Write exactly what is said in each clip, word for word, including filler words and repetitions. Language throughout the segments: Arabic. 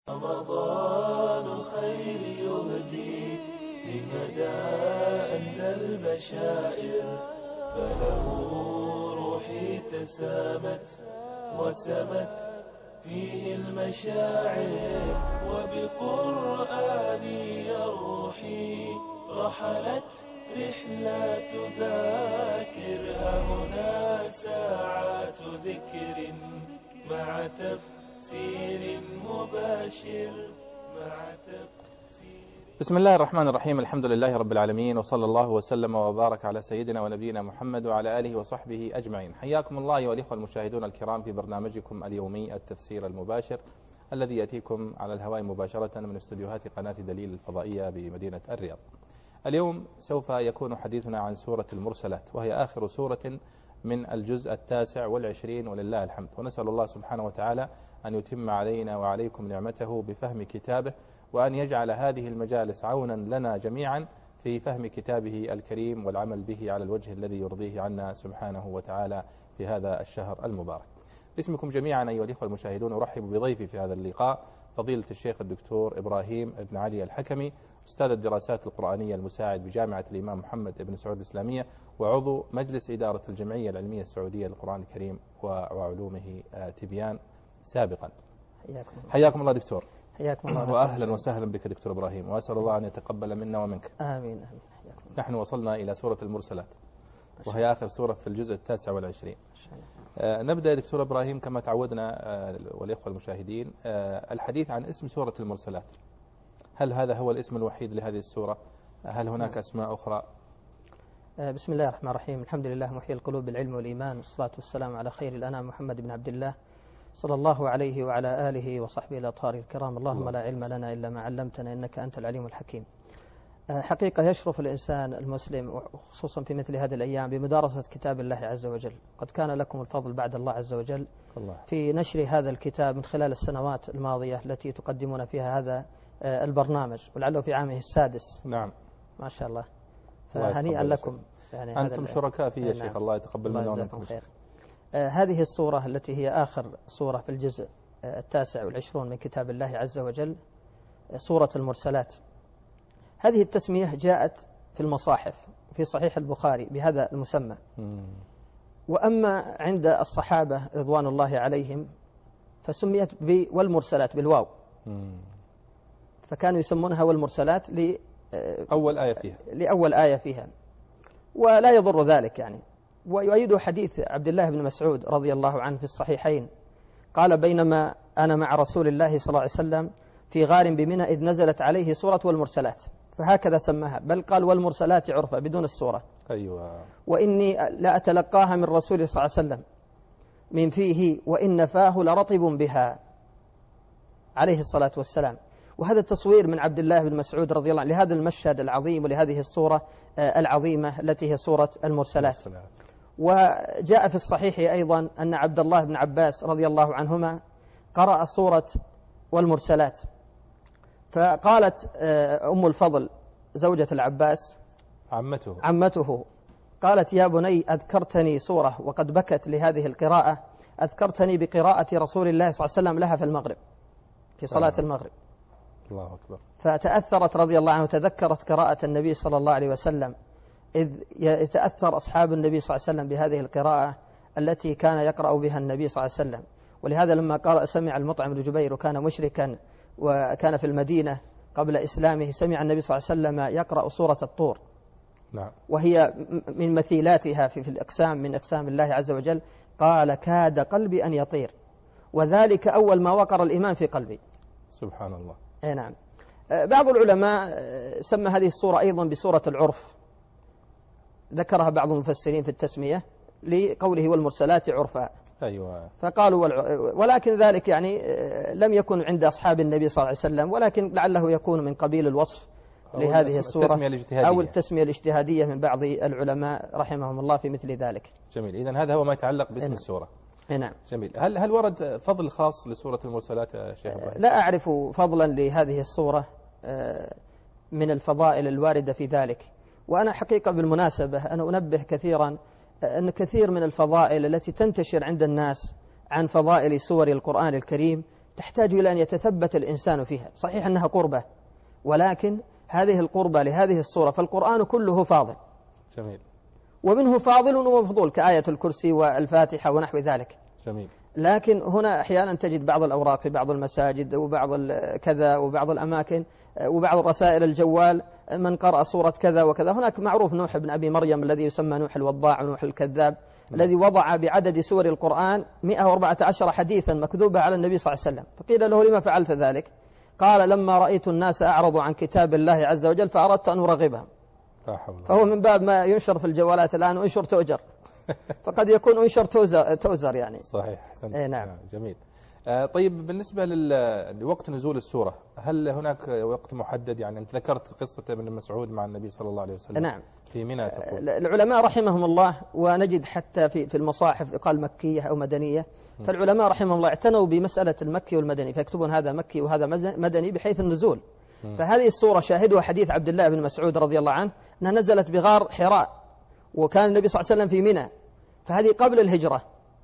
رمضان الخير يهدي لمدى أندى البشائر، فله روحي تسامت وسمت فيه المشاعر، وبقرآني روحي رحلت رحلات ذاكر، هنا ساعات ذكر مع تفسير مباشر مع تفسير. بسم الله الرحمن الرحيم، الحمد لله رب العالمين، وصلى الله وسلم وبارك على سيدنا ونبينا محمد وعلى آله وصحبه أجمعين. حياكم الله أيها الإخوة المشاهدون الكرام في برنامجكم اليومي التفسير المباشر الذي يأتيكم على الهواء مباشرة من استديوهات قناة دليل الفضائية بمدينة الرياض. اليوم سوف يكون حديثنا عن سورة المرسلات، وهي آخر سورة من الجزء التاسع والعشرين ولله الحمد، ونسأل الله سبحانه وتعالى أن يتم علينا وعليكم نعمته بفهم كتابه، وأن يجعل هذه المجالس عونا لنا جميعا في فهم كتابه الكريم والعمل به على الوجه الذي يرضيه عنا سبحانه وتعالى في هذا الشهر المبارك. باسمكم جميعا أيها الإخوة المشاهدون أرحب بضيفي في هذا اللقاء فضيلة الشيخ الدكتور إبراهيم بن علي الحكمي، أستاذ الدراسات القرآنية المساعد بجامعة الإمام محمد بن سعود الإسلامية، وعضو مجلس إدارة الجمعية العلمية السعودية للقرآن الكريم وعلومه تبيان سابقا. حياكم الله. حياكم الله دكتور. حياكم الله. وأهلا وسهلا بك دكتور إبراهيم، وأسأل الله أن يتقبل منا ومنك. آمين آمين. حياكم. نحن وصلنا إلى سورة المرسلات، وهي آخر سورة في الجزء التاسع والعشرين. آه نبدأ دكتور إبراهيم كما تعودنا آه والإخوة المشاهدين آه الحديث عن اسم سورة المرسلات. هل هذا هو الاسم الوحيد لهذه السورة؟ هل هناك أسماء أخرى؟ آه بسم الله الرحمن الرحيم، الحمد لله محيي القلوب بالعلم والإيمان، والصلاة والسلام على خير الأنام محمد بن عبد الله صلى الله عليه وعلى آله وصحبه الأطهار الكرام. اللهم لا علم لنا إلا ما علمتنا إنك أنت العليم الحكيم. حقيقة يشرف الإنسان المسلم وخصوصا في مثل هذه الأيام بمدارسة كتاب الله عز وجل. قد كان لكم الفضل بعد الله عز وجل في نشر هذا الكتاب من خلال السنوات الماضية التي تقدمون فيها هذا البرنامج، ولعله في عامه السادس. نعم ما شاء الله، فهنيئا لكم. يعني أنتم شركاء فيه يا شيخ. نعم. الله يتقبل منا ومنكم. آه هذه السورة التي هي آخر سورة في الجزء آه التاسع والعشرون من كتاب الله عز وجل، آه سورة المرسلات. هذه التسمية جاءت في المصاحف في صحيح البخاري بهذا المسمى، وأما عند الصحابة رضوان الله عليهم فسميت ب والمرسلات بالواو، فكانوا يسمونها والمرسلات ل أول آية فيها لأول آية فيها، ولا يضر ذلك يعني. ويؤيد حديث عبد الله بن مسعود رضي الله عنه في الصحيحين قال: بينما أنا مع رسول الله صلى الله عليه وسلم في غار بمنى إذ نزلت عليه سورة والمرسلات، فهكذا سماها، بل قال والمرسلات عرفا بدون السورة. أيوة. وإني لا أتلقاها من رسول صلى الله عليه وسلم من فيه وإن فاه لرطب بها عليه الصلاة والسلام. وهذا التصوير من عبد الله بن مسعود رضي الله عنه لهذا المشهد العظيم ولهذه السورة العظيمة التي هي سورة المرسلات. وجاء في الصحيح أيضا أن عبد الله بن عباس رضي الله عنهما قرأ سورة والمرسلات، فقالت أم الفضل زوجة العباس عمته عمته قالت: يا بني أذكرتني سورة، وقد بكت لهذه القراءة، أذكرتني بقراءة رسول الله صلى الله عليه وسلم لها في المغرب في صلاة آه. المغرب. الله أكبر. فتأثرت رضي الله عنه وتذكرت قراءة النبي صلى الله عليه وسلم، إذ يتأثر أصحاب النبي صلى الله عليه وسلم بهذه القراءة التي كان يقرأ بها النبي صلى الله عليه وسلم. ولهذا لما قال سمع المطعم بن جبير وكان مشركا وكان في المدينة قبل إسلامه، سمع النبي صلى الله عليه وسلم يقرأ سورة الطور. نعم. وهي من مثيلاتها في, في الأقسام من أقسام الله عز وجل. قال: كاد قلبي أن يطير، وذلك أول ما وقر الإيمان في قلبي. سبحان الله. أي نعم. بعض العلماء سمى هذه السورة أيضا بسورة العرف، ذكرها بعض المفسرين في التسمية لقوله والمرسلات عرفا. أيوة. فقالوا والع... ولكن ذلك يعني لم يكن عند أصحاب النبي صلى الله عليه وسلم، ولكن لعله يكون من قبيل الوصف لهذه السورة التسمية الاجتهادية أو التسمية الاجتهادية من بعض العلماء رحمهم الله في مثل ذلك. جميل. إذن هذا هو ما يتعلق باسم السورة. نعم. جميل. هل هل ورد فضل خاص لسورة المرسلات يا شيخ إبراهيم؟ لا أعرف فضلا لهذه السورة من الفضائل الواردة في ذلك. وأنا حقيقة بالمناسبة أنا أنبه كثيرا أن كثير من الفضائل التي تنتشر عند الناس عن فضائل سور القرآن الكريم تحتاج إلى أن يتثبت الإنسان فيها. صحيح أنها قربة، ولكن هذه القربة لهذه الصورة، فالقرآن كله فاضل. جميل. ومنه فاضل ومفضول كآية الكرسي والفاتحة ونحو ذلك. جميل. لكن هنا أحيانا تجد بعض الأوراق في بعض المساجد وبعض كذا وبعض الأماكن وبعض الرسائل الجوال من قرأ صورة كذا وكذا. هناك معروف نوح بن أبي مريم الذي يسمى نوح الوضاع ونوح الكذاب، م. الذي وضع بعدد سور القرآن مئة وأربعة عشر حديثا مكذوبة على النبي صلى الله عليه وسلم. فقيل له لما فعلت ذلك؟ قال لما رأيت الناس أعرضوا عن كتاب الله عز وجل فأردت أن أرغبهم. فهو من باب ما ينشر في الجوالات الآن وانشر تؤجر، فقد يكون انشر توزر, توزر يعني. صحيح. حسنت. اي نعم. جميل. آه طيب بالنسبة لوقت نزول السورة، هل هناك وقت محدد؟ يعني أنت ذكرت قصة ابن مسعود مع النبي صلى الله عليه وسلم. نعم. في منى تقول. العلماء رحمهم الله، ونجد حتى في في المصاحف قال مكية أو مدنية، فالعلماء رحمهم الله اعتنوا بمسألة المكي والمدني، فيكتبون هذا مكي وهذا مدني بحيث النزول. فهذه السورة شاهدها حديث عبد الله بن مسعود رضي الله عنه أنها نزلت بغار حراء، وكان النبي صلى الله عليه وسلم في منى، فهذه قبل الهجرة.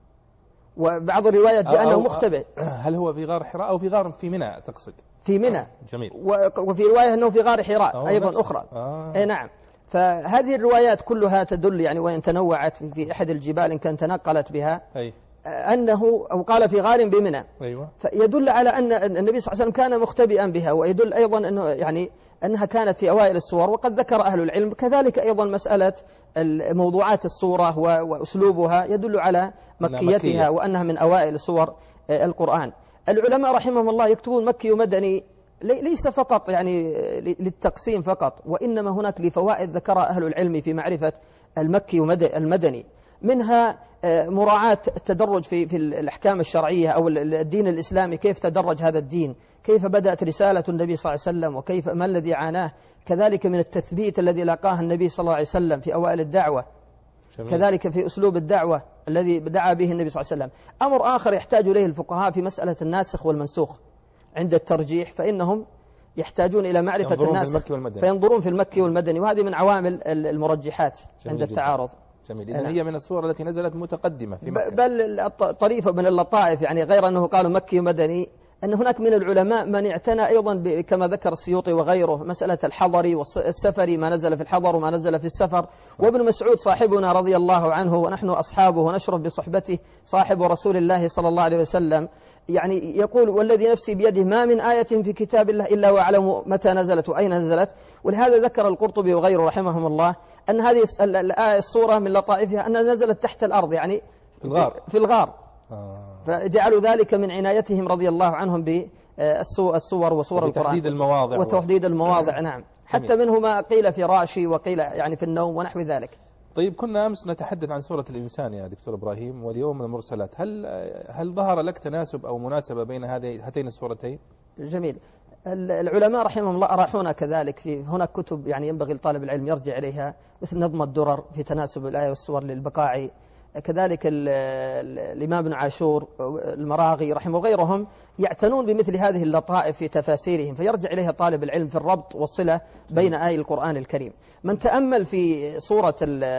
وبعض الروايات جاء أنه مختبئ. هل هو في غار حراء أو في غار في منى تقصد؟ في منى. جميل. وفي رواية أنه في غار حراء أيضا نفس. أخرى. آه. أي نعم. فهذه الروايات كلها تدل يعني وإن تنوعت في أحد الجبال إن كانت تنقلت بها أي. أنه أو قال في غار بمنى. أيوة. فيدل على أن النبي صلى الله عليه وسلم كان مختبئا بها، ويدل أيضا أنه يعني أنها كانت في أوائل السور. وقد ذكر أهل العلم كذلك أيضا مسألة موضوعات السورة وأسلوبها يدل على مكيتها مكية. وأنها من أوائل سور القرآن. العلماء رحمهم الله يكتبون مكي ومدني ليس فقط يعني للتقسيم فقط، وإنما هناك لفوائد ذكرها أهل العلم في معرفة المكي والمدني، منها مراعاة التدرج في في الأحكام الشرعية أو الدين الإسلامي، كيف تدرج هذا الدين، كيف بدأت رسالة النبي صلى الله عليه وسلم، وكيف ما الذي عاناه، كذلك من التثبيت الذي لاقاه النبي صلى الله عليه وسلم في أوائل الدعوة. جميل. كذلك في أسلوب الدعوة الذي دعا به النبي صلى الله عليه وسلم. أمر آخر يحتاج إليه الفقهاء في مسألة الناسخ والمنسوخ عند الترجيح، فإنهم يحتاجون إلى معرفة الناسخ فينظرون في المكي والمدني، وهذه من عوامل المرجحات عند التعارض. جميل. إذن هي من السور التي نزلت متقدمة في مكة. بل طريفة من اللطائف يعني غير أنه قالوا مكي ومدني، أن هناك من العلماء من اعتنى أيضا كما ذكر السيوطي وغيره مسألة الحضري والسفري، ما نزل في الحضر وما نزل في السفر. صح. وابن مسعود صاحبنا رضي الله عنه ونحن أصحابه ونشرف بصحبته صاحب رسول الله صلى الله عليه وسلم، يعني يقول والذي نفسي بيده ما من آية في كتاب الله إلا وأعلم متى نزلت وأين نزلت. ولهذا ذكر القرطبي وغيره رحمهم الله أن هذه الآية السورة من لطائفها أنها نزلت تحت الأرض، يعني في الغار, في الغار. آه. فجعلوا ذلك من عنايتهم رضي الله عنهم بالصور وصور القرآن وتحديد المواضع وتحديد المواضع. نعم. حتى منه ما قيل فراشي وقيل يعني في النوم ونحو ذلك. طيب كنا أمس نتحدث عن سورة الإنسان يا دكتور إبراهيم، واليوم المرسلات، هل هل ظهر لك تناسب أو مناسبة بين هذه هاتين السورتين؟ جميل. العلماء رحمهم الله أراحونا كذلك في هناك كتب يعني ينبغي لطالب العلم يرجع إليها، مثل نظم الدرر في تناسب الآية والسور للبقاعي، كذلك الإمام ابن عاشور المراغي رحمه وغيرهم يعتنون بمثل هذه اللطائف في تفاسيرهم، فيرجع إليها طالب العلم في الربط والصلة بين آي القرآن الكريم. من تأمل في سورة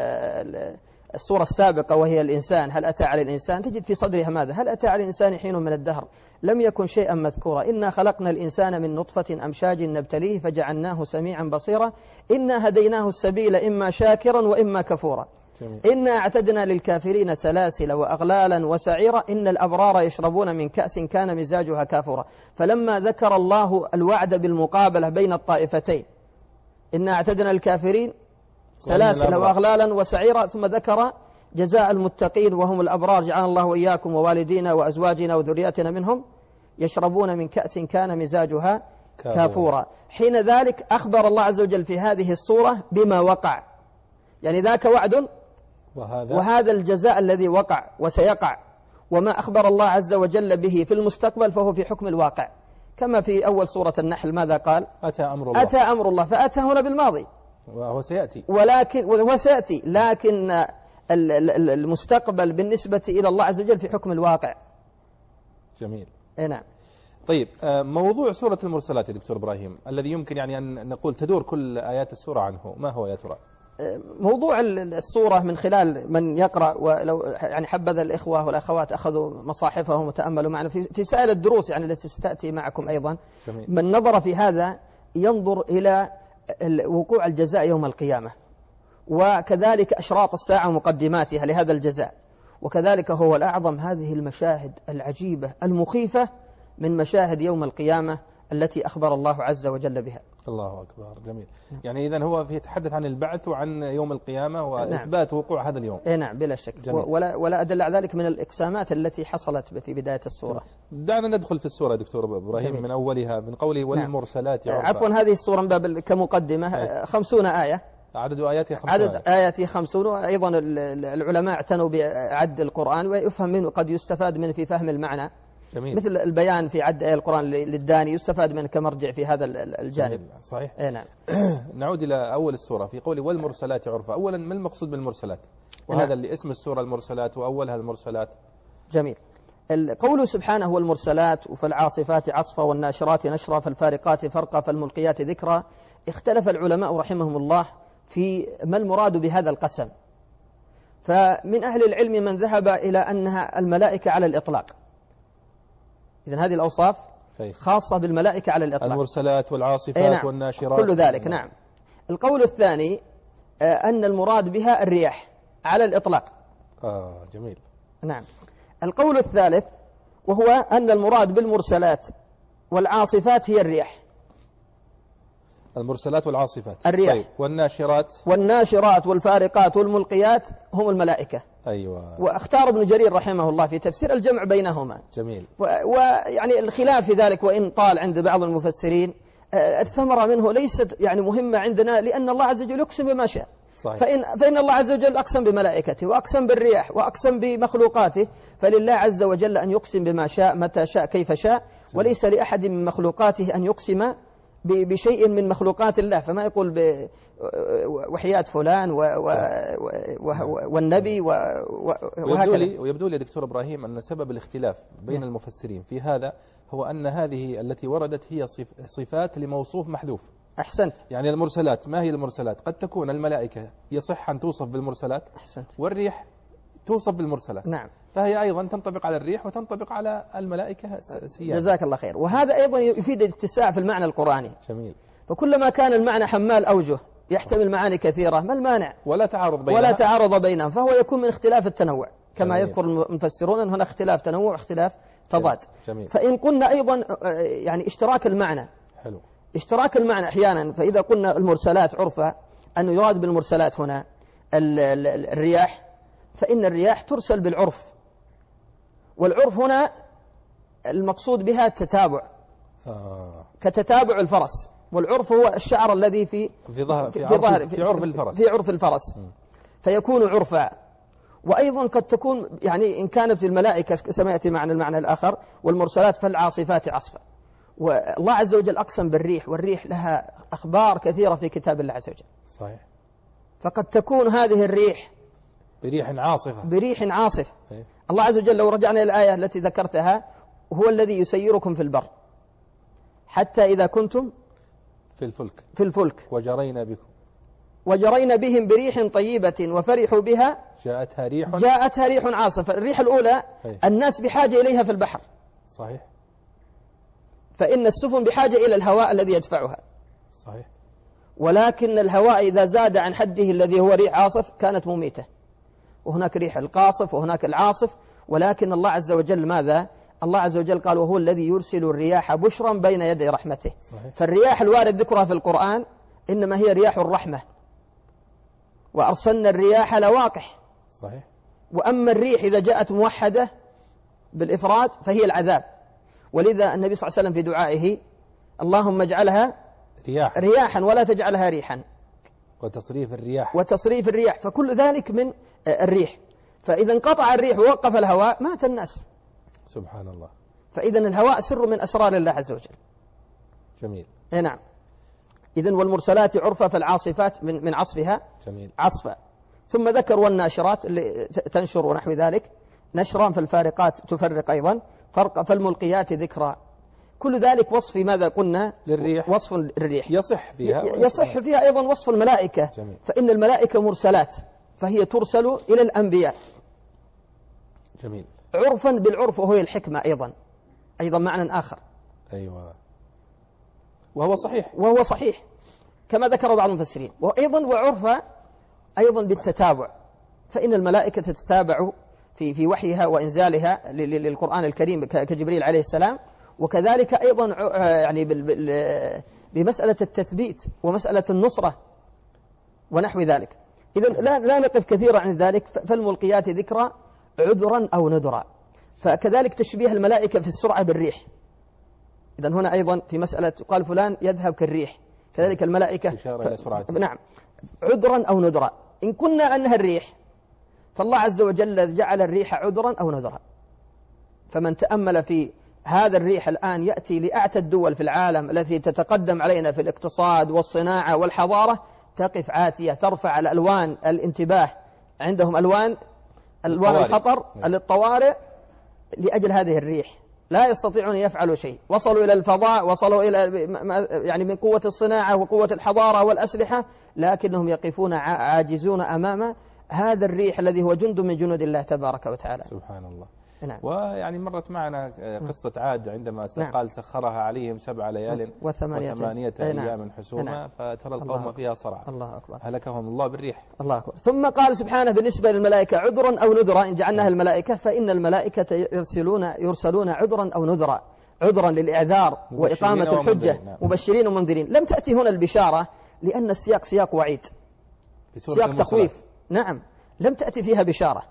السورة السابقة وهي الإنسان، هل أتى على الإنسان، تجد في صدرها ماذا؟ هل أتى على الإنسان حين من الدهر لم يكن شيئا مذكورا، إنا خلقنا الإنسان من نطفة أمشاج نبتليه فجعلناه سميعا بصيرا، إنا هديناه السبيل إما شاكرا وإما كفورا، إنا اعتدنا للكافرين سلاسل وأغلالا وسعيرا، إن الأبرار يشربون من كأس كان مزاجها كافورا. فلما ذكر الله الوعد بالمقابلة بين الطائفتين، إنا اعتدنا للكافرين سلاسل وأغلالا وسعيرا، ثم ذكر جزاء المتقين وهم الأبرار، جعلنا الله وإياكم ووالدينا وأزواجنا وذرياتنا منهم، يشربون من كأس كان مزاجها كافورا. حين ذلك أخبر الله عز وجل في هذه الصورة بما وقع، يعني ذاك وعد وهذا, وهذا الجزاء الذي وقع وسيقع، وما أخبر الله عز وجل به في المستقبل فهو في حكم الواقع، كما في أول سورة النحل ماذا قال؟ أتى أمر الله. أتى أمر الله، فأتى هنا بالماضي وهو سيأتي، ولكن وهو سيأتي، لكن المستقبل بالنسبة إلى الله عز وجل في حكم الواقع. جميل. إيه نعم. طيب موضوع سورة المرسلات يا دكتور إبراهيم الذي يمكن يعني أن نقول تدور كل آيات السورة عنه، ما هو يا ترى؟ موضوع السورة من خلال من يقرأ، ولو يعني حبذا الإخوة والأخوات أخذوا مصاحفهم وتأملوا معنا في في سائل الدروس يعني التي ستأتي معكم أيضا. جميل. من نظر في هذا ينظر إلى وقوع الجزاء يوم القيامة، وكذلك أشراط الساعة ومقدماتها لهذا الجزاء، وكذلك هو الأعظم هذه المشاهد العجيبة المخيفة من مشاهد يوم القيامة التي أخبر الله عز وجل بها. الله أكبر. جميل. يعني إذن هو يتحدث عن البعث وعن يوم القيامة وإثبات وقوع هذا اليوم. إيه نعم بلا شك. ولا, ولا أدل على ذلك من الإقسامات التي حصلت في بداية السورة. دعنا ندخل في السورة دكتور إبراهيم. جميل. من أولها من قوله والمرسلات عرفا. عفوا هذه السورة من باب كمقدمة خمسون آية، عدد آياتها خمسون عدد آياتها خمسون. وأيضا العلماء اعتنوا بعد القرآن ويفهم منه، قد يستفاد منه في فهم المعنى. جميل. مثل البيان في عد آية القرآن للداني يستفاد منه كمرجع في هذا الجانب. جميل. صحيح. اي نعم. نعود إلى أول السورة في قوله والمرسلات عرفا. أولا ما المقصود بالمرسلات؟ وهذا نعم. اللي اسم السورة المرسلات وأولها المرسلات. جميل. قوله سبحانه والمرسلات فالعاصفات عصفا والناشرات نشرا فالفارقات فرقا فالملقيات ذكرا. اختلف العلماء رحمهم الله في ما المراد بهذا القسم، فمن أهل العلم من ذهب إلى أنها الملائكة على الإطلاق. إذن هذه الأوصاف خاصة بالملائكة على الإطلاق، المرسلات والعاصفات نعم. والناشرات كل ذلك. نعم. القول الثاني أن المراد بها الرياح على الإطلاق. آه جميل. نعم. القول الثالث وهو أن المراد بالمرسلات والعاصفات هي الرياح. المرسلات والعاصفات الرياح. طيب. والناشرات والناشرات والفارقات والملقيات هم الملائكة. أيوة. واختار ابن جرير رحمه الله في تفسير الجمع بينهما. جميل. ويعني الخلاف في ذلك وإن طال عند بعض المفسرين، الثمرة منه ليست يعني مهمة عندنا، لأن الله عز وجل يقسم بما شاء. صحيح. فإن, فإن الله عز وجل أقسم بملائكته وأقسم بالرياح وأقسم بمخلوقاته، فلله عز وجل أن يقسم بما شاء متى شاء كيف شاء. جميل. وليس لأحد من مخلوقاته أن يقسم بشيء من مخلوقات الله، فما يقول بوحياة فلان و و و والنبي وهكذا. ويبدو لي دكتور إبراهيم أن سبب الاختلاف بين م. المفسرين في هذا هو أن هذه التي وردت هي صفات لموصوف محذوف. أحسنت. يعني المرسلات، ما هي المرسلات؟ قد تكون الملائكة يصح أن توصف بالمرسلات. أحسنت. والريح توصف بالمرسلات. نعم. فهي أيضا تنطبق على الريح وتنطبق على الملائكة سيادة. جزاك الله خير. وهذا أيضا يفيد الاتساع في المعنى القرآني. جميل. فكلما كان المعنى حمال أوجه يحتمل معاني كثيرة، ما المانع؟ ولا تعارض بينها. ولا تعارض بينهم، فهو يكون من اختلاف التنوع كما جميل. يذكر المفسرون أن هنا اختلاف تنوع واختلاف تضاد. جميل. فإن قلنا أيضا يعني اشتراك المعنى. حلو. اشتراك المعنى أحيانا، فإذا قلنا المرسلات عرفا أنه يراد بالمرسلات هنا الرياح، فإن الرياح ترسل بالعرف، والعرف هنا المقصود بها التتابع. آه. كتتابع الفرس، والعرف هو الشعر الذي في في ظهر في, في, ظهر في, في عرف الفرس في عرف الفرس م. فيكون عرفا. وأيضا قد تكون يعني إن كانت في الملائكة سمعت معنى المعنى الآخر والمرسلات فالعاصفات عصفا. والله عز وجل أقسم بالريح، والريح لها أخبار كثيرة في كتاب الله عز وجل. صحيح. فقد تكون هذه الريح بريح عاصفة بريح عاصفة. أيه. الله عز وجل لو رجعنا إلى الآية التي ذكرتها، هو الذي يسيركم في البر حتى إذا كنتم في الفلك في الفلك وجرينا بكم وجرينا بهم بريح طيبة وفرحوا بها جاءتها ريح جاءتها ريح عاصفة. الريح الأولى أيه. الناس بحاجة إليها في البحر. صحيح. فإن السفن بحاجة إلى الهواء الذي يدفعها. صحيح. ولكن الهواء إذا زاد عن حده الذي هو ريح عاصف كانت مميتة. وهناك ريح القاصف وهناك العاصف، ولكن الله عز وجل ماذا؟ الله عز وجل قال وهو الذي يرسل الرياح بشرا بين يدي رحمته. صحيح. فالرياح الوارد ذكرها في القرآن إنما هي رياح الرحمة، وأرسلنا الرياح لواقح. صحيح. وأما الريح إذا جاءت موحدة بالإفراد فهي العذاب. ولذا النبي صلى الله عليه وسلم في دعائه اللهم اجعلها رياح رياحا ولا تجعلها ريحا، وتصريف الرياح وتصريف الرياح، فكل ذلك من الريح. فإذا انقطع الريح ووقف الهواء مات الناس. سبحان الله. فإذا الهواء سر من أسرار الله عز وجل. جميل. اي نعم. إذن والمرسلات عرفا فالعاصفات من من عصفها جميل. عصفا. ثم ذكر والناشرات اللي تنشر ونحو ذلك، نشرا فالفارقات تفرق أيضا، فرق فالملقيات ذكرا. كل ذلك وصف ماذا قلنا للريح، وصف الريح يصح فيها يصح فيها أيضا وصف الملائكة. جميل. فإن الملائكة مرسلات، فهي ترسل إلى الأنبياء. جميل. عرفا بالعرف، وهو الحكمة أيضا أيضا معنى آخر. أيوة، وهو صحيح وهو صحيح كما ذكر بعض المفسرين. وأيضا وعرفا أيضا بالتتابع، فإن الملائكة تتتابع في في وحيها وإنزالها للقرآن الكريم كجبريل عليه السلام، وكذلك أيضا يعني بمسألة التثبيت ومسألة النصرة ونحو ذلك. إذا لا لا نقف كثيرا عن ذلك. فالملقيات ذكرى عذرا أو نذرا، فكذلك تشبيه الملائكة في السرعة بالريح. إذا هنا أيضا في مسألة قال فلان يذهب كالريح، كذلك الملائكة إشارة إلى سرعته. نعم، عذرا أو نذرا. إن كنا أنها الريح، فالله عز وجل جعل الريح عذرا أو نذرا. فمن تأمل في هذا الريح الآن يأتي لأعتى الدول في العالم التي تتقدم علينا في الاقتصاد والصناعة والحضارة، تقف عاتية ترفع الألوان الانتباه، عندهم ألوان ألوان الخطر للطوارئ لأجل هذه الريح. لا يستطيعون يفعلوا شيء. وصلوا إلى الفضاء، وصلوا إلى يعني من قوة الصناعة وقوة الحضارة والأسلحة، لكنهم يقفون عاجزون أمام هذا الريح الذي هو جند من جنود الله تبارك وتعالى. سبحان الله. نعم. ويعني مرت معنا قصة عاد عندما نعم. قال سخرها عليهم سبع ليال وثمانية, وثمانية أيام حسوما. نعم. فترى القوم فيها صرعى. الله أكبر. هلكهم الله بالريح. الله أكبر. ثم قال سبحانه بالنسبة للملائكة عذرا أو نذرا، إن جعلناها الملائكة فإن الملائكة يرسلون يرسلون عذرا أو نذرا. عذرا للإعذار وإقامة الحجة، نعم. مبشرين ومنذرين. لم تأتي هنا البشارة لأن السياق سياق وعيد، سياق تخويف. نعم، لم تأتي فيها بشارة.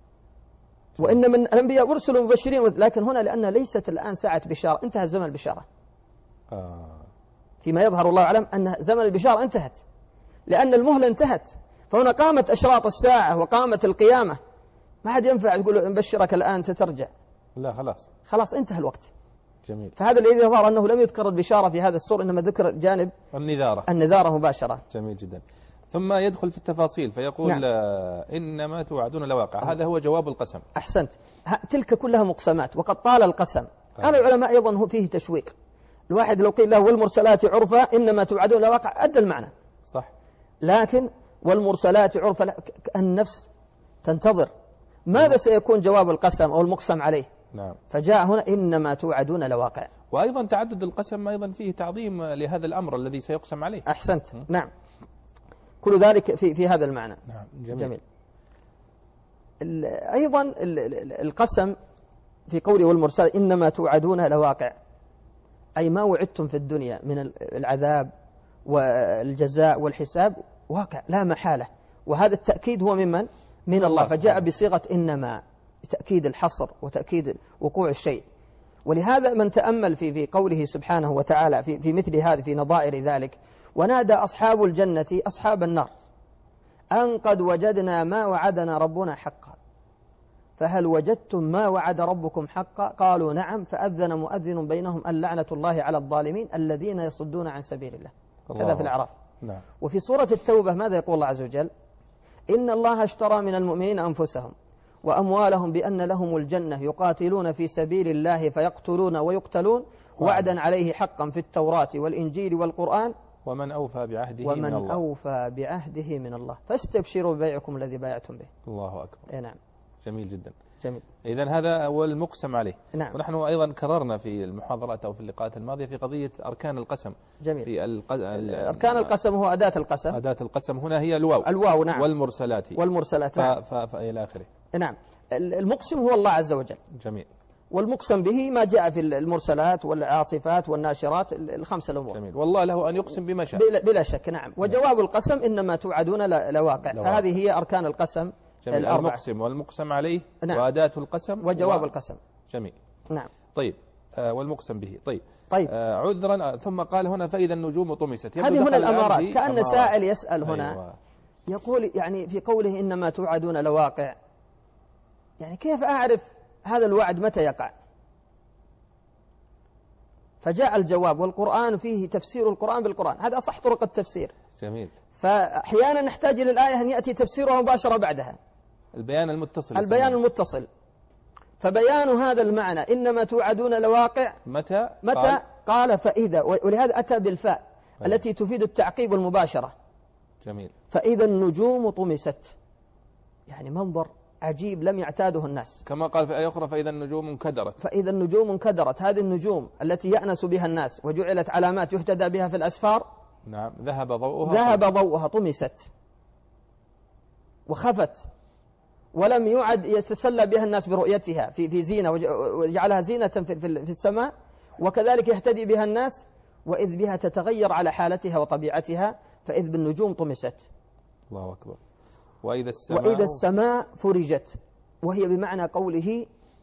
وإن من الأنبياء أرسلوا مبشرين، لكن هنا لأن ليست الآن ساعة بشارة، انتهى زمن البشارة. آه. فيما يظهر الله أعلم أن زمن البشارة انتهت، لأن المهلة انتهت. فهنا قامت أشراط الساعة وقامت القيامة، ما حد ينفع تقول نبشرك الآن تترجع، لا خلاص خلاص انتهى الوقت. جميل. فهذا الذي يظهر أنه لم يذكر البشارة في هذا السور، إنما ذكر جانب النذارة النذارة مباشرة. جميل جدا. ثم يدخل في التفاصيل فيقول نعم. إنما توعدون لواقع. هذا هو جواب القسم. أحسنت. تلك كلها مقسمات، وقد طال القسم. قال آه. العلماء أيضا هو فيه تشويق. الواحد لو قيل له والمرسلات عرفا إنما توعدون لواقع أدى المعنى صح، لكن والمرسلات عرفا النفس تنتظر ماذا سيكون جواب القسم أو المقسم عليه. نعم. فجاء هنا إنما توعدون لواقع. وأيضا تعدد القسم أيضا فيه تعظيم لهذا الأمر الذي سيقسم عليه. أحسنت. م. نعم، كل ذلك في في هذا المعنى. نعم. جميل, جميل. أيضا القسم في قوله والمرسل إنما توعدون لواقع، أي ما وعدتم في الدنيا من العذاب والجزاء والحساب واقع لا محالة. وهذا التأكيد هو ممن؟ من الله. فجاء بصيغة إنما تأكيد الحصر وتأكيد وقوع الشيء. ولهذا من تأمل في في قوله سبحانه وتعالى في في مثل هذا في نظائر ذلك، ونادى أصحاب الجنة أصحاب النار أن قد وجدنا ما وعدنا ربنا حقا فهل وجدتم ما وعد ربكم حقا قالوا نعم فأذن مؤذن بينهم أن لعنة الله على الظالمين الذين يصدون عن سبيل الله. هذا في الأعراف. نعم. وفي سورة التوبة ماذا يقول الله عز وجل؟ إن الله اشترى من المؤمنين أنفسهم وأموالهم بأن لهم الجنة يقاتلون في سبيل الله فيقتلون ويقتلون وعدا عليه حقا في التوراة والإنجيل والقرآن ومن أوفى بعهده ومن من الله. أوفى بعهده من الله فاستبشروا ببيعكم الذي بايعتم به. الله أكبر. إيه نعم. جميل جدا. جميل. إذن هذا هو المقسم عليه. نعم. ونحن أيضا كررنا في المحاضرات أو في اللقاءات الماضية في قضية أركان القسم. جميل. في الق... أركان القسم هو أداة القسم. أداة القسم هنا هي الواو. الواو نعم. والمرسلات. والمرسلات ف... نعم. ف... ف... إلى آخره. نعم. المقسم هو الله عز وجل. جميل. والمقسم به ما جاء في المرسلات والعاصفات والناشرات الخمسة الأمور. جميل. والله له أن يقسم بما شاء. بلا, بلا شك. نعم. وجواب القسم إنما توعدون لواقع. فهذه هي أركان القسم الأربعة. المقسم والمقسم عليه. نعم. وأداة القسم وجواب و... القسم. جميل. نعم. طيب. آه والمقسم به. طيب. طيب. آه عذرا. ثم قال هنا فإذا النجوم طمست. هذه هنا الأمارات. كأن أمارات. سائل يسأل هنا. أيوة. يقول يعني في قوله إنما توعدون لواقع، يعني كيف أعرف هذا الوعد متى يقع؟ فجاء الجواب والقرآن فيه تفسير القرآن بالقرآن. هذا أصح طرق التفسير. جميل. فأحيانا نحتاج إلى الآية أن يأتي تفسيرها مباشرة بعدها. البيان المتصل. البيان المتصل. فبيان هذا المعنى إنما توعدون لواقع متى متى قال, قال فإذا، ولهذا أتى بالفاء التي تفيد التعقيب والمباشرة. جميل. فإذا النجوم طمست، يعني منظر عجيب لم يعتاده الناس. كما قال في آية أخرى فإذا النجوم انكدرت. فإذا النجوم انكدرت، هذه النجوم التي يأنس بها الناس وجعلت علامات يهتدى بها في الأسفار، نعم، ذهب ضوءها ذهب ضوءها طمست وخفت، ولم يعد يتسلى بها الناس برؤيتها في في زينة، وجعلها زينة في في السماء، وكذلك يهتدي بها الناس، وإذ بها تتغير على حالتها وطبيعتها، فإذ بالنجوم طمست. الله أكبر. وإذا السماء وإذا السماء فرجت، وهي بمعنى قوله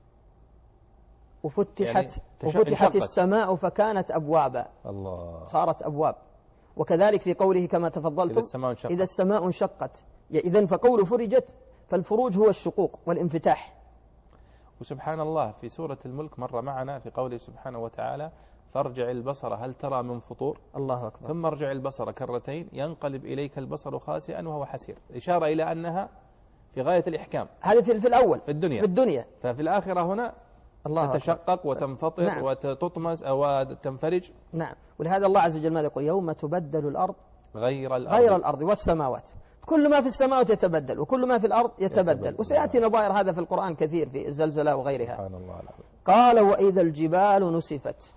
وفتحت يعني وفتحت السماء فكانت أبوابا. الله. صارت أبواب. وكذلك في قوله كما تفضلتم إذا السماء انشقت, إذا السماء انشقت. إذن فقول فرجت، فالفروج هو الشقوق والانفتاح. وسبحان الله في سورة الملك مر معنا في قوله سبحانه وتعالى فارجع البصر هل ترى من فطور. الله أكبر. ثم ارجع البصر كرتين ينقلب إليك البصر خاسئا وهو حسير، إشارة إلى أنها في غاية الإحكام. هذه في, في الأول في الدنيا. في الدنيا. ففي الآخرة هنا الله تتشقق وتنفطر. نعم. وتطمس أو تنفرج. نعم. ولهذا الله عز وجل ماذا يقول؟ يوم تبدل الأرض غير الأرض غير الأرض والسماوات. كل ما في السماوات يتبدل وكل ما في الأرض يتبدل, يتبدل. وسيأتي نظائر هذا في القرآن كثير في الزلزلة وغيرها. سبحان الله العظيم. قال وإذا الجبال نسفت.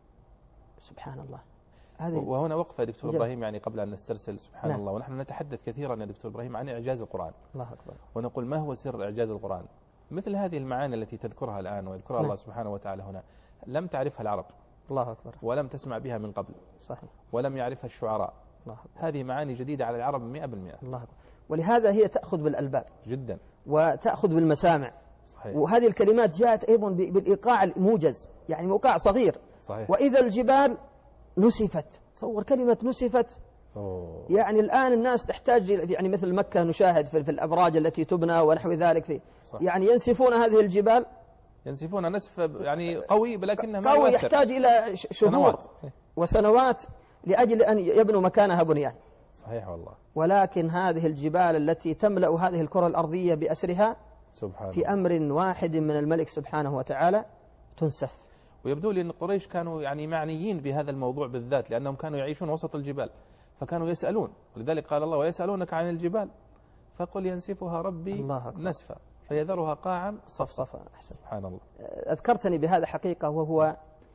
سبحان الله. هذه وهنا وقفة دكتور جب. إبراهيم يعني قبل أن نسترسل. سبحان نعم. الله. ونحن نتحدث كثيرا يا دكتور إبراهيم عن إعجاز القرآن. الله أكبر. ونقول ما هو سر إعجاز القرآن؟ مثل هذه المعاني التي تذكرها الآن ويذكرها نعم. الله سبحانه وتعالى هنا لم تعرفها العرب. الله أكبر. ولم تسمع بها من قبل. صحيح. ولم يعرفها الشعراء. الله أكبر. هذه معاني جديدة على العرب مئة بالمئة. الله أكبر. ولهذا هي تأخذ بالألباب جدا وتأخذ بالمسامع. صحيح. وهذه الكلمات جاءت أيضا بالإيقاع الموجز، يعني موقع صغير. صحيح. وإذا الجبال نسفت. تصور كلمة نسفت. أوه. يعني الآن الناس تحتاج يعني مثل مكة نشاهد في, في الأبراج التي تبنى ونحو ذلك في صح. يعني ينسفون هذه الجبال، ينسفون نسف يعني قوي ولكنه ما قوي يحتاج إلى شهور سنوات. وسنوات لأجل أن يبنوا مكانها بنيان. صحيح والله. ولكن هذه الجبال التي تملأ هذه الكرة الأرضية بأسرها سبحان في أمر واحد من الملك سبحانه وتعالى تنسف. ويبدو لي أن قريش كانوا يعني معنيين بهذا الموضوع بالذات، لأنهم كانوا يعيشون وسط الجبال فكانوا يسألون، ولذلك قال الله ويسألونك عن الجبال فقل ينسفها ربي نسفا فيذرها قاعا صفصفا. سبحان الله. أذكرتني بهذا حقيقة، وهو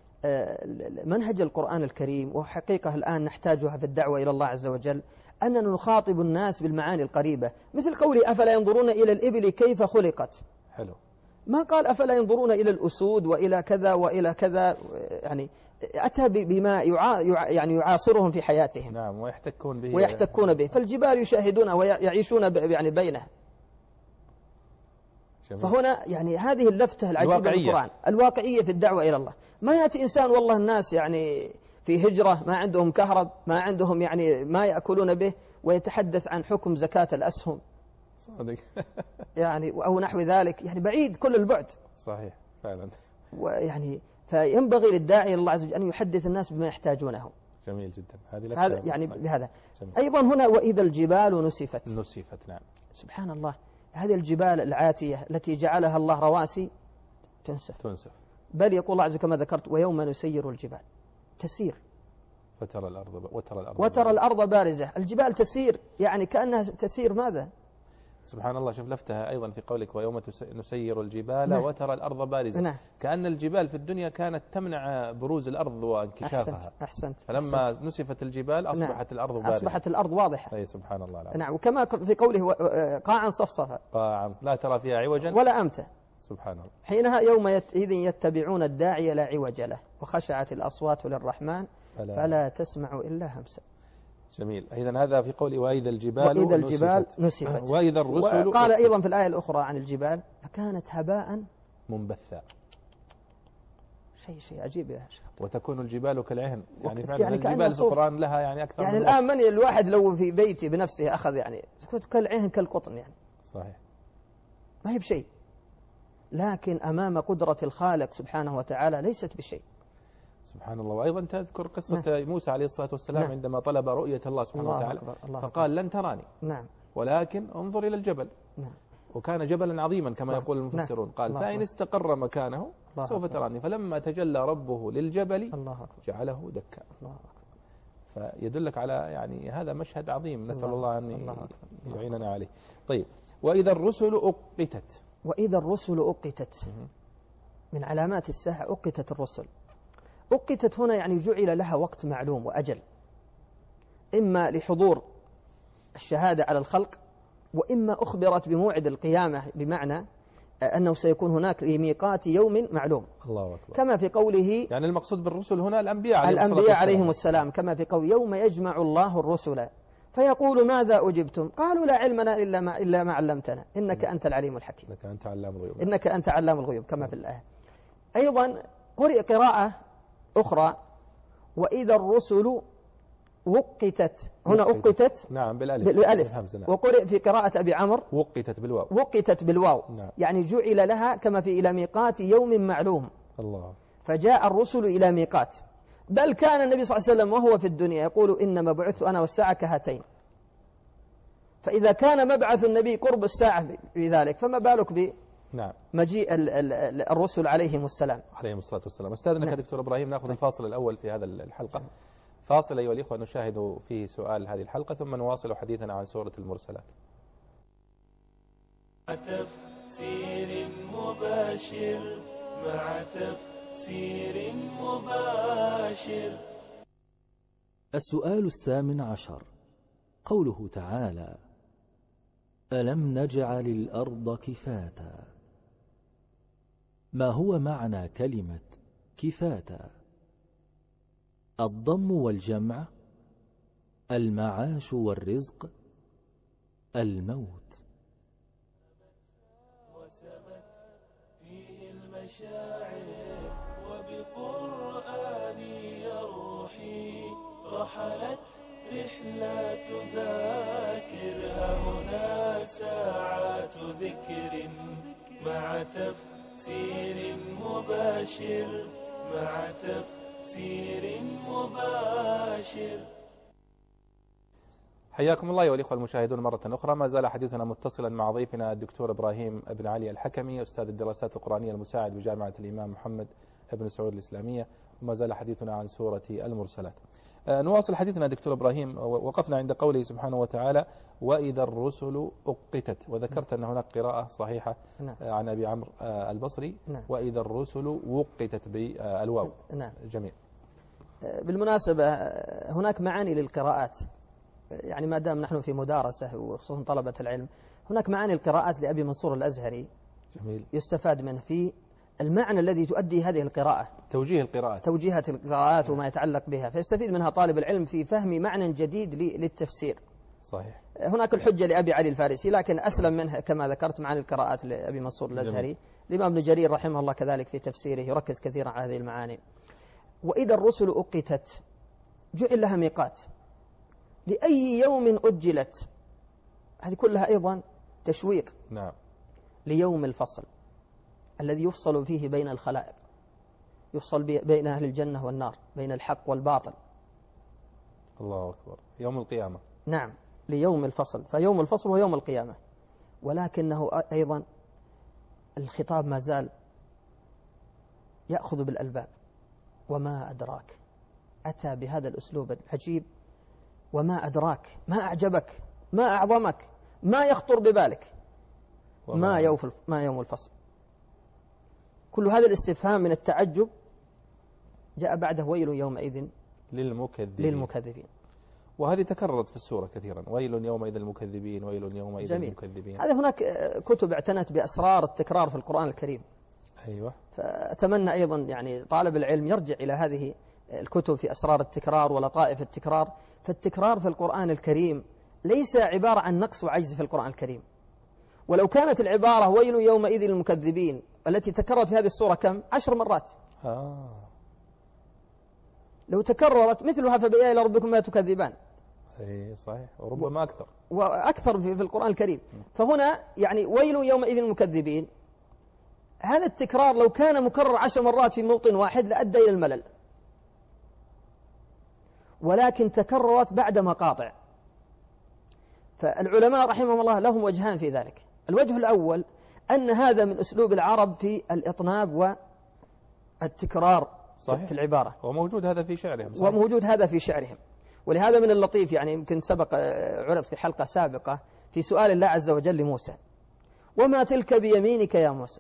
منهج القرآن الكريم، وحقيقة الآن نحتاجها في الدعوة إلى الله عز وجل، أننا نخاطب الناس بالمعاني القريبة، مثل قولي أفلا ينظرون إلى الإبل كيف خلقت. حلو. ما قال أفلا ينظرون إلى الأسود وإلى كذا وإلى كذا، يعني أتى بما يعا يعني يعاصرهم في حياتهم. نعم. ويحتكون به ويحتكون به. فالجبال يشاهدون ويعيشون يعني بينها. جميل. فهنا يعني هذه اللفتة العجيبة في القرآن، الواقعية في الدعوة إلى الله. ما يأتي إنسان والله الناس يعني في هجرة ما عندهم كهرب، ما عندهم يعني ما يأكلون به، ويتحدث عن حكم زكاة الأسهم صادق يعني أو نحو ذلك، يعني بعيد كل البعد. صحيح فعلا. ويعني فينبغي للداعي إلى الله عز وجل أن يحدث الناس بما يحتاجونه. جميل جدا. هذه هذا يعني بهذا. أيضا هنا وإذا الجبال نسفت. نسفت. نعم. سبحان الله. هذه الجبال العاتية التي جعلها الله رواسي تنسف. تنسف. بل يقول الله عز وجل كما ذكرت ويوم نسير الجبال تسير فترى الأرض وترى الأرض وترى الأرض بارزة. الجبال تسير يعني كأنها تسير ماذا؟ سبحان الله. شوف لفتها أيضا في قولك ويوم نسير الجبال نعم. وترى الأرض بارزة. نعم. كأن الجبال في الدنيا كانت تمنع بروز الأرض وانكشافها. أحسنت. أحسنت. فلما أحسنت. نسفت الجبال أصبحت نعم. الأرض بارزة. أصبحت الأرض واضحة. أي سبحان الله العظيم. نعم. وكما في قوله قاعا صفصفا. قاعا لا ترى فيها عوجا ولا أمتا. سبحان الله. حينها يوم يت... إذ يتبعون الداعي لا عوج له وخشعت الأصوات للرحمن فلا, فلا تسمع إلا همسا. جميل. إذن هذا في قول وإذا الجبال وإذا الجبال نسفت, نسفت. وإذا الرسل قال أيضا في الآية الأخرى عن الجبال فكانت هباء منبثا. شيء شيء عجيب يا شيخ. وتكون الجبال كالعهن. يعني فعلا يعني الجبال في القرآن لها يعني أكثر يعني من الآن من الواحد لو في بيتي بنفسه أخذ يعني كالعهن كالقطن يعني. صحيح. ما هي بشيء، لكن أمام قدرة الخالق سبحانه وتعالى ليست بشيء. سبحان الله. وأيضا تذكر قصة نعم. موسى عليه الصلاة والسلام نعم. عندما طلب رؤية الله سبحانه الله وتعالى أكبر. الله فقال أكبر. لن تراني نعم. ولكن انظر إلى الجبل نعم. وكان جبلا عظيما كما نعم. يقول المفسرون. قال الله فإن أكبر. استقر مكانه الله سوف أكبر. تراني، فلما تجلى ربه للجبل الله أكبر. جعله دكا. الله أكبر. فيدلك على يعني هذا مشهد عظيم، نسأل الله الله أن الله أكبر. الله يعيننا عليه. طيب، وإذا الرسل أقتت. وإذا الرسل أقتت، من علامات الساعة أقتت الرسل. أقتت هنا يعني جعل لها وقت معلوم وأجل، إما لحضور الشهادة على الخلق، وإما أخبرت بموعد القيامة، بمعنى أنه سيكون هناك لميقات يوم معلوم، الله أكبر. كما في قوله يعني المقصود بالرسل هنا الأنبياء عليهم الأنبياء الصلاة عليهم السلام، كما في قول يوم يجمع الله الرسل فيقول ماذا أجبتم؟ قالوا لا علمنا إلا ما, إلا ما علمتنا إنك أنت العليم الحكيم. إنك أنت علام الغيوب. إنك أنت علام الغيوب كما في الآية. أيضا قرئ قراءة أخرى وإذا الرسل وقتت، هنا أقتت نعم بالألف, بالألف. نعم. وقرئ في قراءة أبي عمرو وقتت بالواو. وقتت بالواو. نعم. يعني جعل لها كما في إلى ميقات يوم معلوم. الله. فجاء الرسل إلى ميقات، بل كان النبي صلى الله عليه وسلم وهو في الدنيا يقول إنما بعثت أنا والساعة كهاتين، فإذا كان مبعث النبي قرب الساعة بذلك فما بالك ب نعم مجيء الرسل عليهم السلام عليهم الصلاة والسلام. استاذنك نعم. دكتور إبراهيم نأخذ الفاصل الأول في هذا الحلقة، فاصل أيها الإخوة نشاهد فيه سؤال هذه الحلقة، ثم نواصل حديثنا عن سورة المرسلات. تفسير مباشر مع تفسير مباشر. السؤال الثامن عشر، قوله تعالى: ألم نجعل الأرض كفاتا. ما هو معنى كلمة كفاتا؟ الضم والجمع، المعاش والرزق، الموت. وسمت فيه المشاعر وبقرآني روحي رحلت رحلات ذاكر، هنا ساعات ذكر مع تفسير مباشر مع تفسير مباشر. حياكم الله أيها الإخوة المشاهدون مرة أخرى. ما زال حديثنا متصلا مع ضيفنا الدكتور إبراهيم بن علي الحكمي، أستاذ الدراسات القرآنية المساعد بجامعة الإمام محمد بن سعود الإسلامية، وما زال حديثنا عن سورة المرسلات. نواصل حديثنا دكتور إبراهيم، وقفنا عند قوله سبحانه وتعالى: وإذا الرسل أقتت، وذكرت أن هناك قراءة صحيحة نعم. عن أبي عمرو البصري نعم. وإذا الرسل وقتت بالواو. نعم. جميل. بالمناسبة هناك معاني للقراءات، يعني ما دام نحن في مدارسة وخصوصا طلبة العلم، هناك معاني القراءات لأبي منصور الأزهري جميل. يستفاد منه في المعنى الذي تؤدي هذه القراءة، توجيه القراءات توجيهات القراءات وما يتعلق بها، فيستفيد منها طالب العلم في فهم معنى جديد للتفسير. صحيح. هناك الحجة لأبي علي الفارسي، لكن أسلم منه كما ذكرت معاني القراءات لأبي منصور الأزهري. الإمام ابن جرير رحمه الله كذلك في تفسيره يركز كثيرا على هذه المعاني. وإذا الرسل أقتت، جعل لها ميقات، لأي يوم أجلت، هذه كلها أيضا تشويق. نعم. ليوم الفصل الذي يفصل فيه بين الخلائق، يفصل بين أهل الجنة والنار، بين الحق والباطل. الله أكبر. يوم القيامة. نعم، ليوم الفصل، فيوم الفصل هو يوم القيامة، ولكنه أيضا الخطاب ما زال يأخذ بالألباب. وما أدراك، أتى بهذا الأسلوب العجيب. وما أدراك، ما أعجبك، ما أعظمك، ما يخطر ببالك، ما يوم ما يوم الفصل. كل هذا الاستفهام من التعجب جاء بعده ويل يومئذ للمكذبين. للمكذبين. وهذه تكررت في السورة كثيرا: ويل يومئذ للمكذبين، ويل يومئذ جميل. للمكذبين. هذا هناك كتب اعتنت بأسرار التكرار في القرآن الكريم. أيوة. فأتمنى أيضا يعني طالب العلم يرجع إلى هذه الكتب في أسرار التكرار ولطائف التكرار. فالتكرار في القرآن الكريم ليس عبارة عن نقص وعجز في القرآن الكريم. ولو كانت العبارة ويل يومئذ للمكذبين التي تكررت في هذه السورة كم؟ عشر مرات. آه. لو تكررت مثلها فبأي آلاء ربكما تكذبان. اي صحيح، وربما أكثر وأكثر في القرآن الكريم. فهنا يعني ويل يومئذ للمكذبين، هذا التكرار لو كان مكرر عشر مرات في موطن واحد لأدى إلى الملل، ولكن تكررت بعد مقاطع. فالعلماء رحمهم الله لهم وجهان في ذلك. الوجه الأول أن هذا من أسلوب العرب في الإطناب والتكرار صحيح. في العبارة، وموجود هذا في شعرهم صحيح. وموجود هذا في شعرهم. ولهذا من اللطيف يعني يمكن سبق عرض في حلقة سابقة في سؤال الله عز وجل لموسى: وما تلك بيمينك يا موسى؟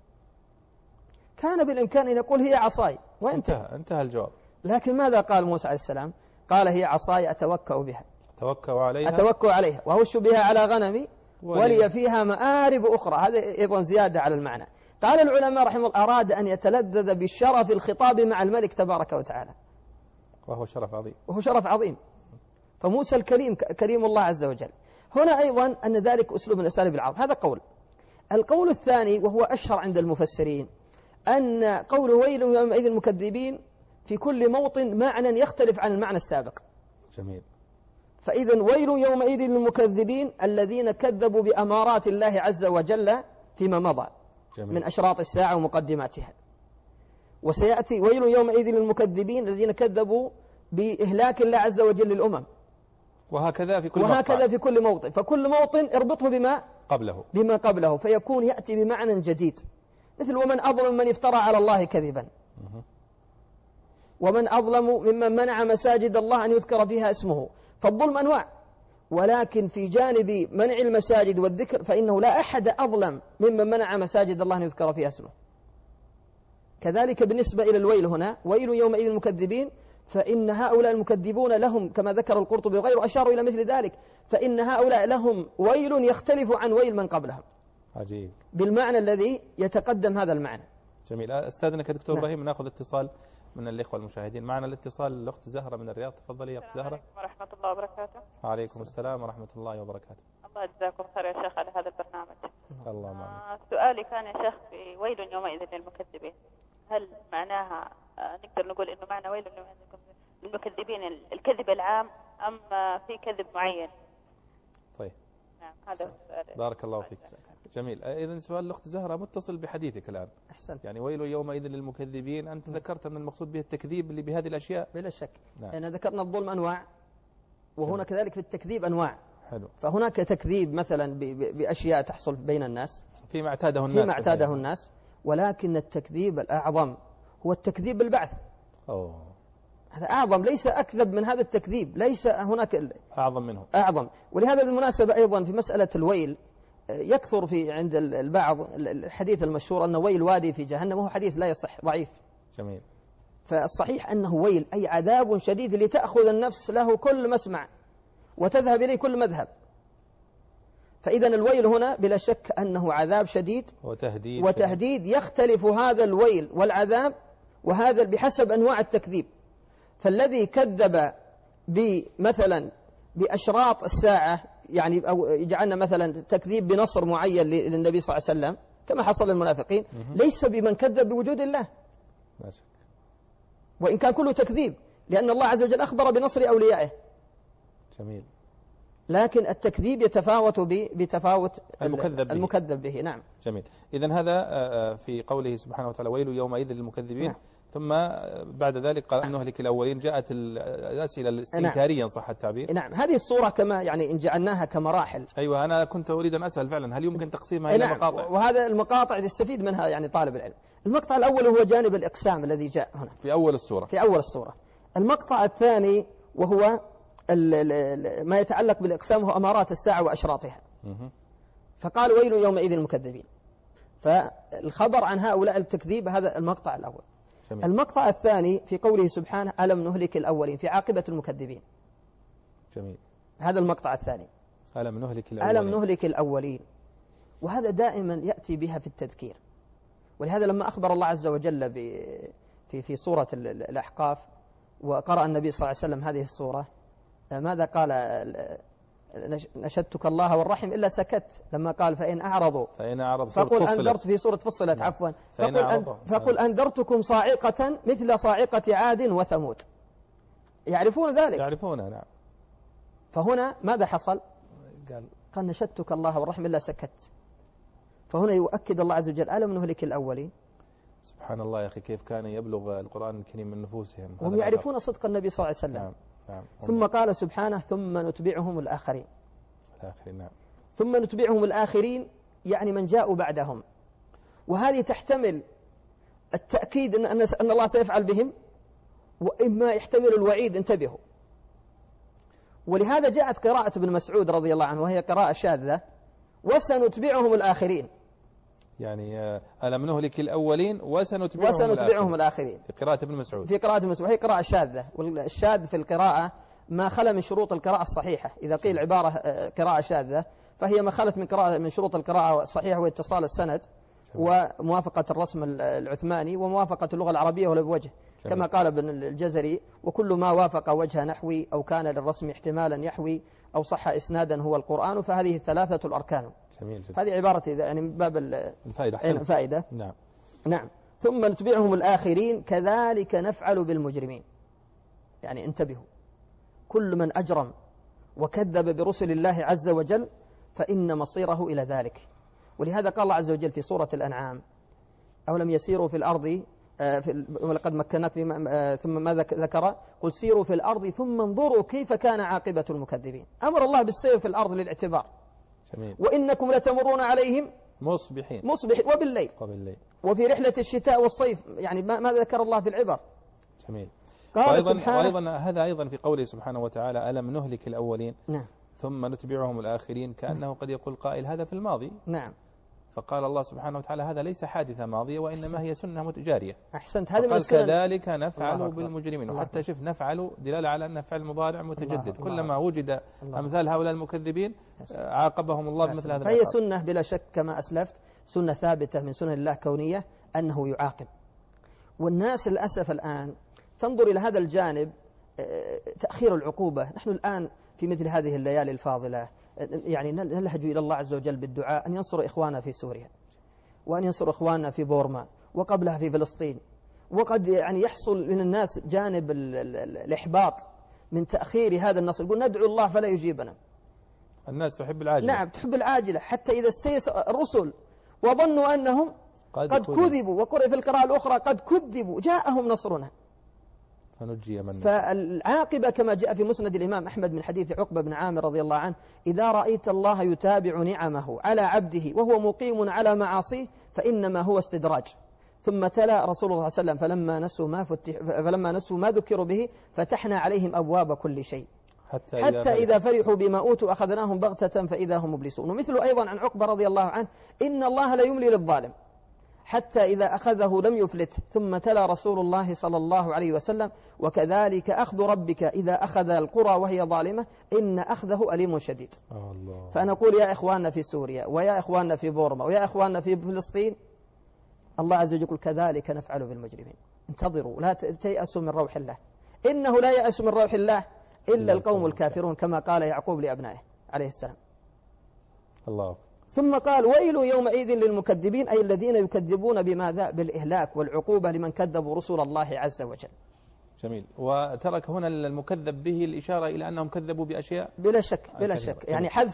كان بالإمكان أن يقول هي عصاي وانتهى، انتهى, انتهى الجواب. لكن ماذا قال موسى عليه السلام؟ قال هي عصاي أتوكأ بها أتوكأ عليها أتوكأ عليها وأهش بها على غنمي ولي فيها مآرب أخرى. هذا أيضا زيادة على المعنى. قال العلماء رحمه الله: أراد أن يتلذذ بالشرف الخطاب مع الملك تبارك وتعالى، وهو شرف عظيم، وهو شرف عظيم. فموسى الكريم كريم الله عز وجل. هنا أيضا أن ذلك أسلوب من أساليب العرب. هذا قول. القول الثاني وهو أشهر عند المفسرين أن قول ويل يومئذ المكذبين في كل موطن معنى يختلف عن المعنى السابق. جميل. فإذا ويل يومئذ للمكذبين الذين كذبوا بأمارات الله عز وجل فيما مضى جميل. من أشراط الساعة ومقدماتها. وسيأتي ويل يومئذ للمكذبين الذين كذبوا بإهلاك الله عز وجل للأمم. وهكذا في كل وهكذا مقطع. في كل موطن. فكل موطن اربطه بما قبله بما قبله فيكون يأتي بمعنى جديد. مثل ومن أظلم من افترى على الله كذبا، ومن أظلم ممن منع مساجد الله أن يذكر فيها اسمه. فالظلم أنواع، ولكن في جانب منع المساجد والذكر فإنه لا أحد أظلم ممن منع مساجد الله أن يذكر فيها اسمه. كذلك بالنسبة إلى الويل هنا: ويل يومئذ المكذبين، فإن هؤلاء المكذبون لهم كما ذكر القرطبي وغيره أشاروا إلى مثل ذلك، فإن هؤلاء لهم ويل يختلف عن ويل من قبلهم. عجيب. بالمعنى الذي يتقدم هذا المعنى. جميل. أستاذنك يا دكتور نعم. إبراهيم نأخذ اتصال من الإخوة المشاهدين. معنا الاتصال الأخت زهرة من الرياض. تفضلي يا أخت زهرة. السلام عليكم ورحمة الله وبركاته. وعليكم السلام ورحمة الله وبركاته. الله يجزاكم خير يا شيخ على هذا البرنامج. الله معنا. آه سؤالي كان يا شيخ في ويل يومئذ للمكذبين، هل معناها آه نقدر نقول إنه معنى ويل للمكذبين الكذب العام أم في كذب معين؟ طيب. نعم هذا السؤال. بارك الله فيك. جميل. إذن سؤال الأخت زهرة متصل بحديثك الآن. أحسنت. يعني ويل يومئذ للمكذبين، أنت م. ذكرت أن المقصود به التكذيب اللي بهذه الأشياء. بلا شك. نعم. لأن ذكرنا الظلم أنواع، وهنا كذلك في التكذيب أنواع. حلو. فهناك تكذيب مثلا بأشياء تحصل بين الناس فيما اعتاده الناس فيما اعتاده الناس، ولكن التكذيب الأعظم هو التكذيب بالبعث. أوه. هذا أعظم، ليس أكذب من هذا التكذيب، ليس هناك أعظم منه. أعظم. ولهذا بالمناسبة أيضا في مسألة الويل يكثر في عند البعض الحديث المشهور أنه ويل وادي في جهنم، وهو حديث لا يصح، ضعيف. جميل. فالصحيح أنه ويل أي عذاب شديد لتأخذ النفس له كل مسمع وتذهب إليه كل مذهب. فإذا الويل هنا بلا شك أنه عذاب شديد وتهديد وتهديد يختلف هذا الويل والعذاب وهذا بحسب أنواع التكذيب. فالذي كذب بمثلا بأشراط الساعة، يعني أو يجعلنا مثلا تكذيب بنصر معين للنبي صلى الله عليه وسلم كما حصل للمنافقين، ليس بمن كذب بوجود الله، لا شك. وإن كان كله تكذيب، لأن الله عز وجل أخبر بنصر أوليائه. جميل. لكن التكذيب يتفاوت بتفاوت المكذب به. المكذب به. نعم. جميل. إذن هذا في قوله سبحانه وتعالى ويل يومئذ للمكذبين. نعم. ثم بعد ذلك قال أن نهلك الأولين، جاءت الأسئلة الاستنكارية. نعم. صح التعبير. نعم. هذه الصورة كما يعني إن جعلناها كمراحل. أيوة أنا كنت أريد أن أسأل فعلا هل يمكن تقسيمها إلى نعم. مقاطع؟ وهذا المقاطع يستفيد منها يعني طالب العلم. المقطع الأول هو جانب الإقسام الذي جاء هنا في أول السورة. في أول السورة. المقطع الثاني وهو ما يتعلق بالإقسام هو أمارات الساعة وأشراطها. فقال ويل يومئذ المكذبين، فالخبر عن هؤلاء التكذيب هذا المقطع الأول. جميل. المقطع الثاني في قوله سبحانه ألم نهلك الأولين في عاقبة المكذبين. جميل. هذا المقطع الثاني ألم نهلك الأولين. ألم نهلك الأولين، وهذا دائما يأتي بها في التذكير. ولهذا لما أخبر الله عز وجل في في سورة الأحقاف وقرأ النبي صلى الله عليه وسلم هذه السورة ماذا قال؟ نشدتك الله والرحم إلا سكت. لما قال فإن أعرضوا فإن أعرضوا فقل أنذرت في سورة فصلت عفوا فقل, أن فقل أنذرتكم صاعقة مثل صاعقة عاد وثمود. يعرفون ذلك، يعرفونها. نعم. فهنا ماذا حصل؟ قال قال نشدتك الله والرحم إلا سكت. فهنا يؤكد الله عز وجل ألم نهلك الأولين. سبحان الله يا أخي كيف كان يبلغ القرآن الكريم من نفوسهم، هم يعرفون صدق النبي صلى الله عليه وسلم. نعم. نعم. ثم قال سبحانه ثم نتبعهم الآخرين. الآخرين. نعم. ثم نتبعهم الآخرين يعني من جاءوا بعدهم، وهذه تحتمل التأكيد أن أن الله سيفعل بهم، وإما يحتمل الوعيد، انتبهوا. ولهذا جاءت قراءة ابن مسعود رضي الله عنه وهي قراءة شاذة: وسنتبعهم الآخرين. يعني ألم نهلك الأولين وسنتبعهم, وسنتبعهم الآخرين في قراءة ابن مسعود. في قراءة ابن مسعود، هي قراءة شاذة، والشاذ في القراءة ما خلا من شروط القراءة الصحيحة. إذا قيل عبارة قراءة شاذة فهي ما خلت من قراءة من شروط القراءة الصحيحة، واتصال السند وموافقة الرسم العثماني وموافقة اللغة العربية ولا بوجه، كما قال ابن الجزري: وكل ما وافق وجه نحوي أو كان للرسم احتمالا يحوي أو صح إسنادا هو القرآن، فهذه الثلاثة الأركان. جميل جدا. هذه عبارة يعني من باب الفائدة. الفائدة. نعم. نعم. ثم نتبعهم الآخرين كذلك نفعل بالمجرمين. يعني انتبهوا، كل من أجرم وكذب برسل الله عز وجل فإن مصيره إلى ذلك. ولهذا قال الله عز وجل في سورة الأنعام: أولم يسيروا في الأرض ولقد مكناك ثم ماذا ذكر؟ قل سيروا في الأرض ثم انظروا كيف كان عاقبة المكذبين. أمر الله بالسير في الأرض للاعتبار. جميل. وإنكم لتمرون عليهم مصبحين مصبح وبالليل وبالليل وفي رحلة الشتاء والصيف. يعني ما ذكر الله في العبر. جميل. قال وأيضا, سبحانه وأيضا هذا أيضا في قوله سبحانه وتعالى: ألم نهلك الأولين نعم. ثم نتبعهم الآخرين، كأنه نعم. قد يقول قائل هذا في الماضي. نعم. فقال الله سبحانه وتعالى: هذا ليس حادثة ماضية وإنما أحسنت. هي سنة متجارية. أحسنت. هذا قال كذلك نفعل بالمجرمين. وحتى شوف نفعل دلالة على أن فعل مضارع متجدد، الله كلما الله وجد الله أمثال هؤلاء المكذبين عاقبهم الله بمثل هذا. فهي سنة بلا شك كما أسلفت، سنة ثابتة من سنن الله كونية أنه يعاقب. والناس للأسف الآن تنظر إلى هذا الجانب، تأخير العقوبة. نحن الآن في مثل هذه الليالي الفاضلة يعني نلهج إلى الله عز وجل بالدعاء أن ينصر إخواننا في سوريا، وأن ينصر إخواننا في بورما وقبلها في فلسطين. وقد يعني يحصل من الناس جانب ال ال ال الإحباط من تأخير هذا النصر، يقول ندعو الله فلا يجيبنا. الناس تحب العاجلة. نعم، تحب العاجلة، حتى إذا استيأس الرسل وظنوا أنهم قد, قد كذبوا، وقرأ في القراءة الأخرى قد كذبوا جاءهم نصرنا فنجي من. فالعاقبة كما جاء في مسند الإمام أحمد من حديث عقبة بن عامر رضي الله عنه: إذا رأيت الله يتابع نعمه على عبده وهو مقيم على معاصيه فإنما هو استدراج. ثم تلا رسول الله صلى الله عليه وسلم: فلما نسوا ما فتح فلما نسوا ما ذكروا به فتحنا عليهم أبواب كل شيء حتى, حتى إذا فرحوا بما أوتوا أخذناهم بغتة فإذا هم مبلسون. ومثل أيضا عن عقبة رضي الله عنه: إن الله لا يملي للظالم حتى إذا أخذه لم يفلته. ثم تلا رسول الله صلى الله عليه وسلم: وكذلك أخذ ربك إذا أخذ القرى وهي ظالمة إن أخذه أليم شديد. الله. فنقول يا إخواننا في سوريا، ويا إخواننا في بورما، ويا إخواننا في فلسطين، الله عز وجل يقول كذلك نفعل بالمجرمين. انتظروا، لا تيأسوا من روح الله، إنه لا يأس من روح الله إلا القوم الكافرون، كما قال يعقوب لأبنائه عليه السلام. الله. ثم قال: ويل يومئذ للمكذبين، أي الذين يكذبون بماذا؟ بالإهلاك والعقوبة لمن كذبوا رسول الله عز وجل. جميل. وترك هنا المكذب به الإشارة إلى أنهم كذبوا بأشياء بلا شك بلا شك يعني حذف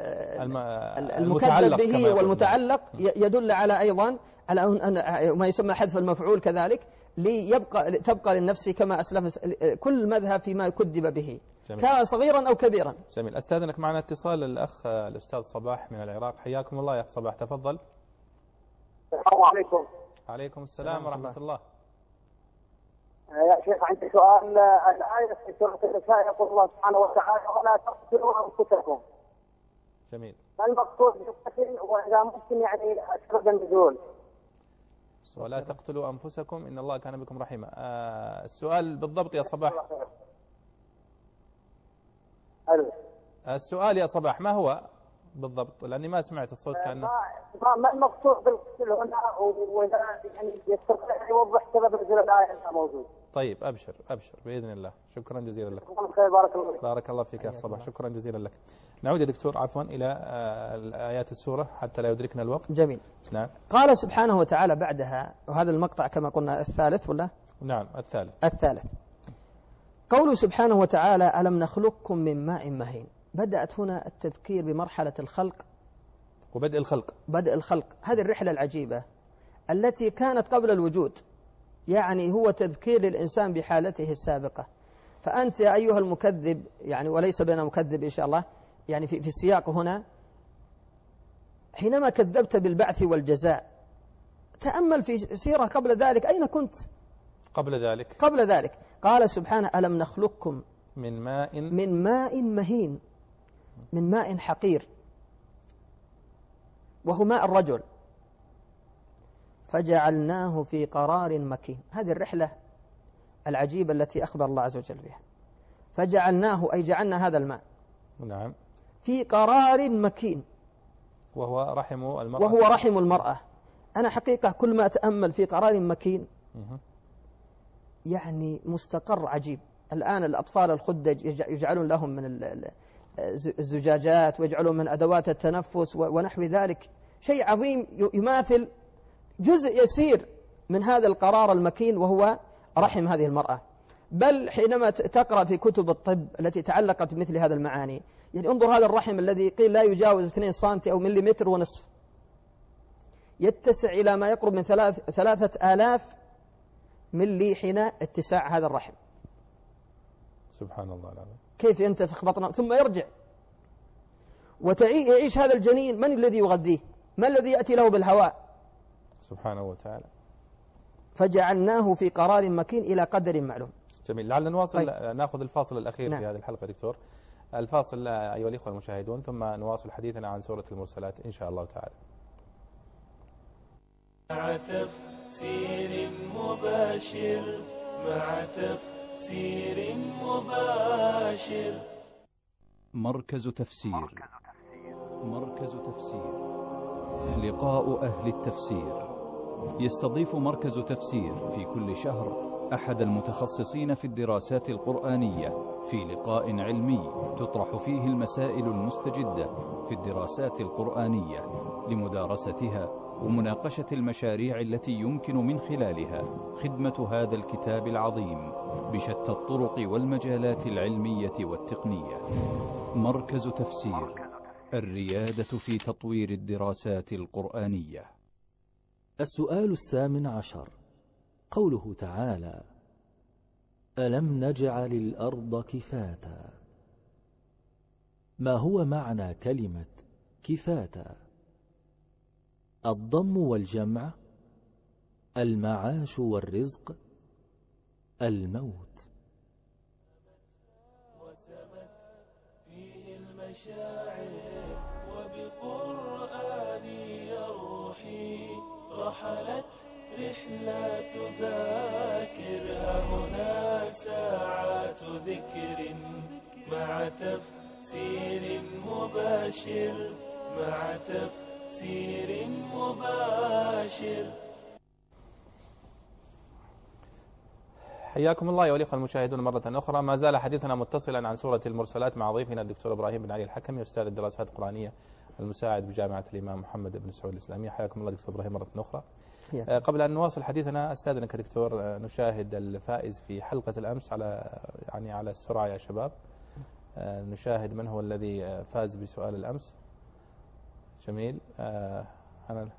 المكذب به والمتعلق يدل على أيضا على أن ما يسمى حذف المفعول كذلك، ليبقى تبقى للنفس كما أسلف كل مذهب فيما يكذب به. جميل. كان صغيرا أو كبيرا. جميل. أستاذنك معنا اتصال الأخ الأستاذ صباح من العراق. حياكم الله يا أخ صباح، تفضل. السلام عليكم. عليكم السلام ورحمة الله. يا شيخ عندي سؤال. الآية في سورة النساء يقول الله سبحانه وتعالى: ولا تقتلوا أنفسكم. جميل. ما المقصود بالقتل؟ وإذا ممكن يعني أسباب النزول. ولا تقتلوا أنفسكم إن الله كان بكم رحيما. آه السؤال بالضبط يا صباح. ألو. السؤال يا صباح ما هو بالضبط؟ لأني ما سمعت الصوت كأنه. ما ما المقصود بالقتل هنا، وإذا يعني يستطيع يوضح سبب نزول الآية اللي موجود. طيب أبشر أبشر بإذن الله. شكرا جزيلا لك. بارك الله فيك. بارك الله فيك يا صباح، شكرا جزيلا لك. نعود يا دكتور عفوا إلى آيات السورة حتى لا يدركنا الوقت. جميل. نعم. قال سبحانه وتعالى بعدها، وهذا المقطع كما قلنا الثالث ولا؟ نعم الثالث. الثالث. قوله سبحانه وتعالى: ألم نخلقكم من ماء مهين. بدأت هنا التذكير بمرحلة الخلق وبدء الخلق. بدء الخلق، هذه الرحلة العجيبة التي كانت قبل الوجود، يعني هو تذكير للإنسان بحالته السابقة. فأنت يا أيها المكذب، يعني وليس بين مكذب إن شاء الله، يعني في, في السياق هنا حينما كذبت بالبعث والجزاء، تأمل في سيرة قبل ذلك، أين كنت قبل ذلك؟ قبل ذلك قال سبحانه ألم نخلقكم من ماء من ماء مهين، من ماء حقير وهو ماء الرجل، فجعلناه في قرار مكين. هذه الرحلة العجيبة التي أخبر الله عز وجل بها. فجعلناه أي جعلنا هذا الماء نعم في قرار مكين، وهو رحم المرأة وهو رحم المرأة. أنا حقيقة كل ما أتأمل في قرار مكين يعني مستقر عجيب. الآن الأطفال الخدج يجعلون لهم من الزجاجات ويجعلون من أدوات التنفس ونحو ذلك، شيء عظيم يماثل جزء يسير من هذا القرار المكين وهو رحم هذه المرأة. بل حينما تقرأ في كتب الطب التي تعلقت بمثل هذا المعاني، يعني انظر هذا الرحم الذي قيل لا يجاوز اثنين سنتي أو مليمتر ونصف، يتسع إلى ما يقرب من ثلاث ثلاثة آلاف ملي حين اتساع هذا الرحم. سبحان الله العظيم. كيف ينتفخ بطنه ثم يرجع ويعيش هذا الجنين؟ من الذي يغذيه؟ ما الذي يأتي له بالهواء؟ سبحانه وتعالى. فجعلناه في قرار مكين إلى قدر معلوم. جميل. لعل نواصل. طيب. نأخذ الفاصل الأخير نعم. في هذه الحلقة دكتور. الفاصل أيها الإخوة المشاهدون، ثم نواصل حديثنا عن سورة المرسلات إن شاء الله تعالى. مع تفسير مباشر مع تفسير مباشر. مركز تفسير مركز تفسير لقاء أهل التفسير. يستضيف مركز تفسير في كل شهر أحد المتخصصين في الدراسات القرآنية في لقاء علمي تطرح فيه المسائل المستجدة في الدراسات القرآنية لمدارستها ومناقشة المشاريع التي يمكن من خلالها خدمة هذا الكتاب العظيم بشتى الطرق والمجالات العلمية والتقنية. مركز تفسير، الريادة في تطوير الدراسات القرآنية. السؤال الثامن عشر، قوله تعالى ألم نجعل الأرض كفاتا. ما هو معنى كلمة كفاتا؟ الضم والجمع، المعاش والرزق، الموت. وسمت فيه المشاعر وبقرآني روحي رحلت رحلات ذاكر. هنا ساعات ذكر مع تفسير مباشر مع تفسير مباشر. حياكم الله أيها الإخوة المشاهدون مرة أخرى. ما زال حديثنا متصلا عن سورة المرسلات مع ضيفنا الدكتور إبراهيم بن علي الحكمي، أستاذ الدراسات القرآنية المساعد بجامعة الإمام محمد بن سعود الإسلامية. حياكم الله دكتور إبراهيم مرة أخرى. قبل أن نواصل حديثنا أستاذنك دكتور نشاهد الفائز في حلقة الأمس على يعني على السرعة يا شباب. نشاهد من هو الذي فاز بسؤال الأمس. جميل. أنا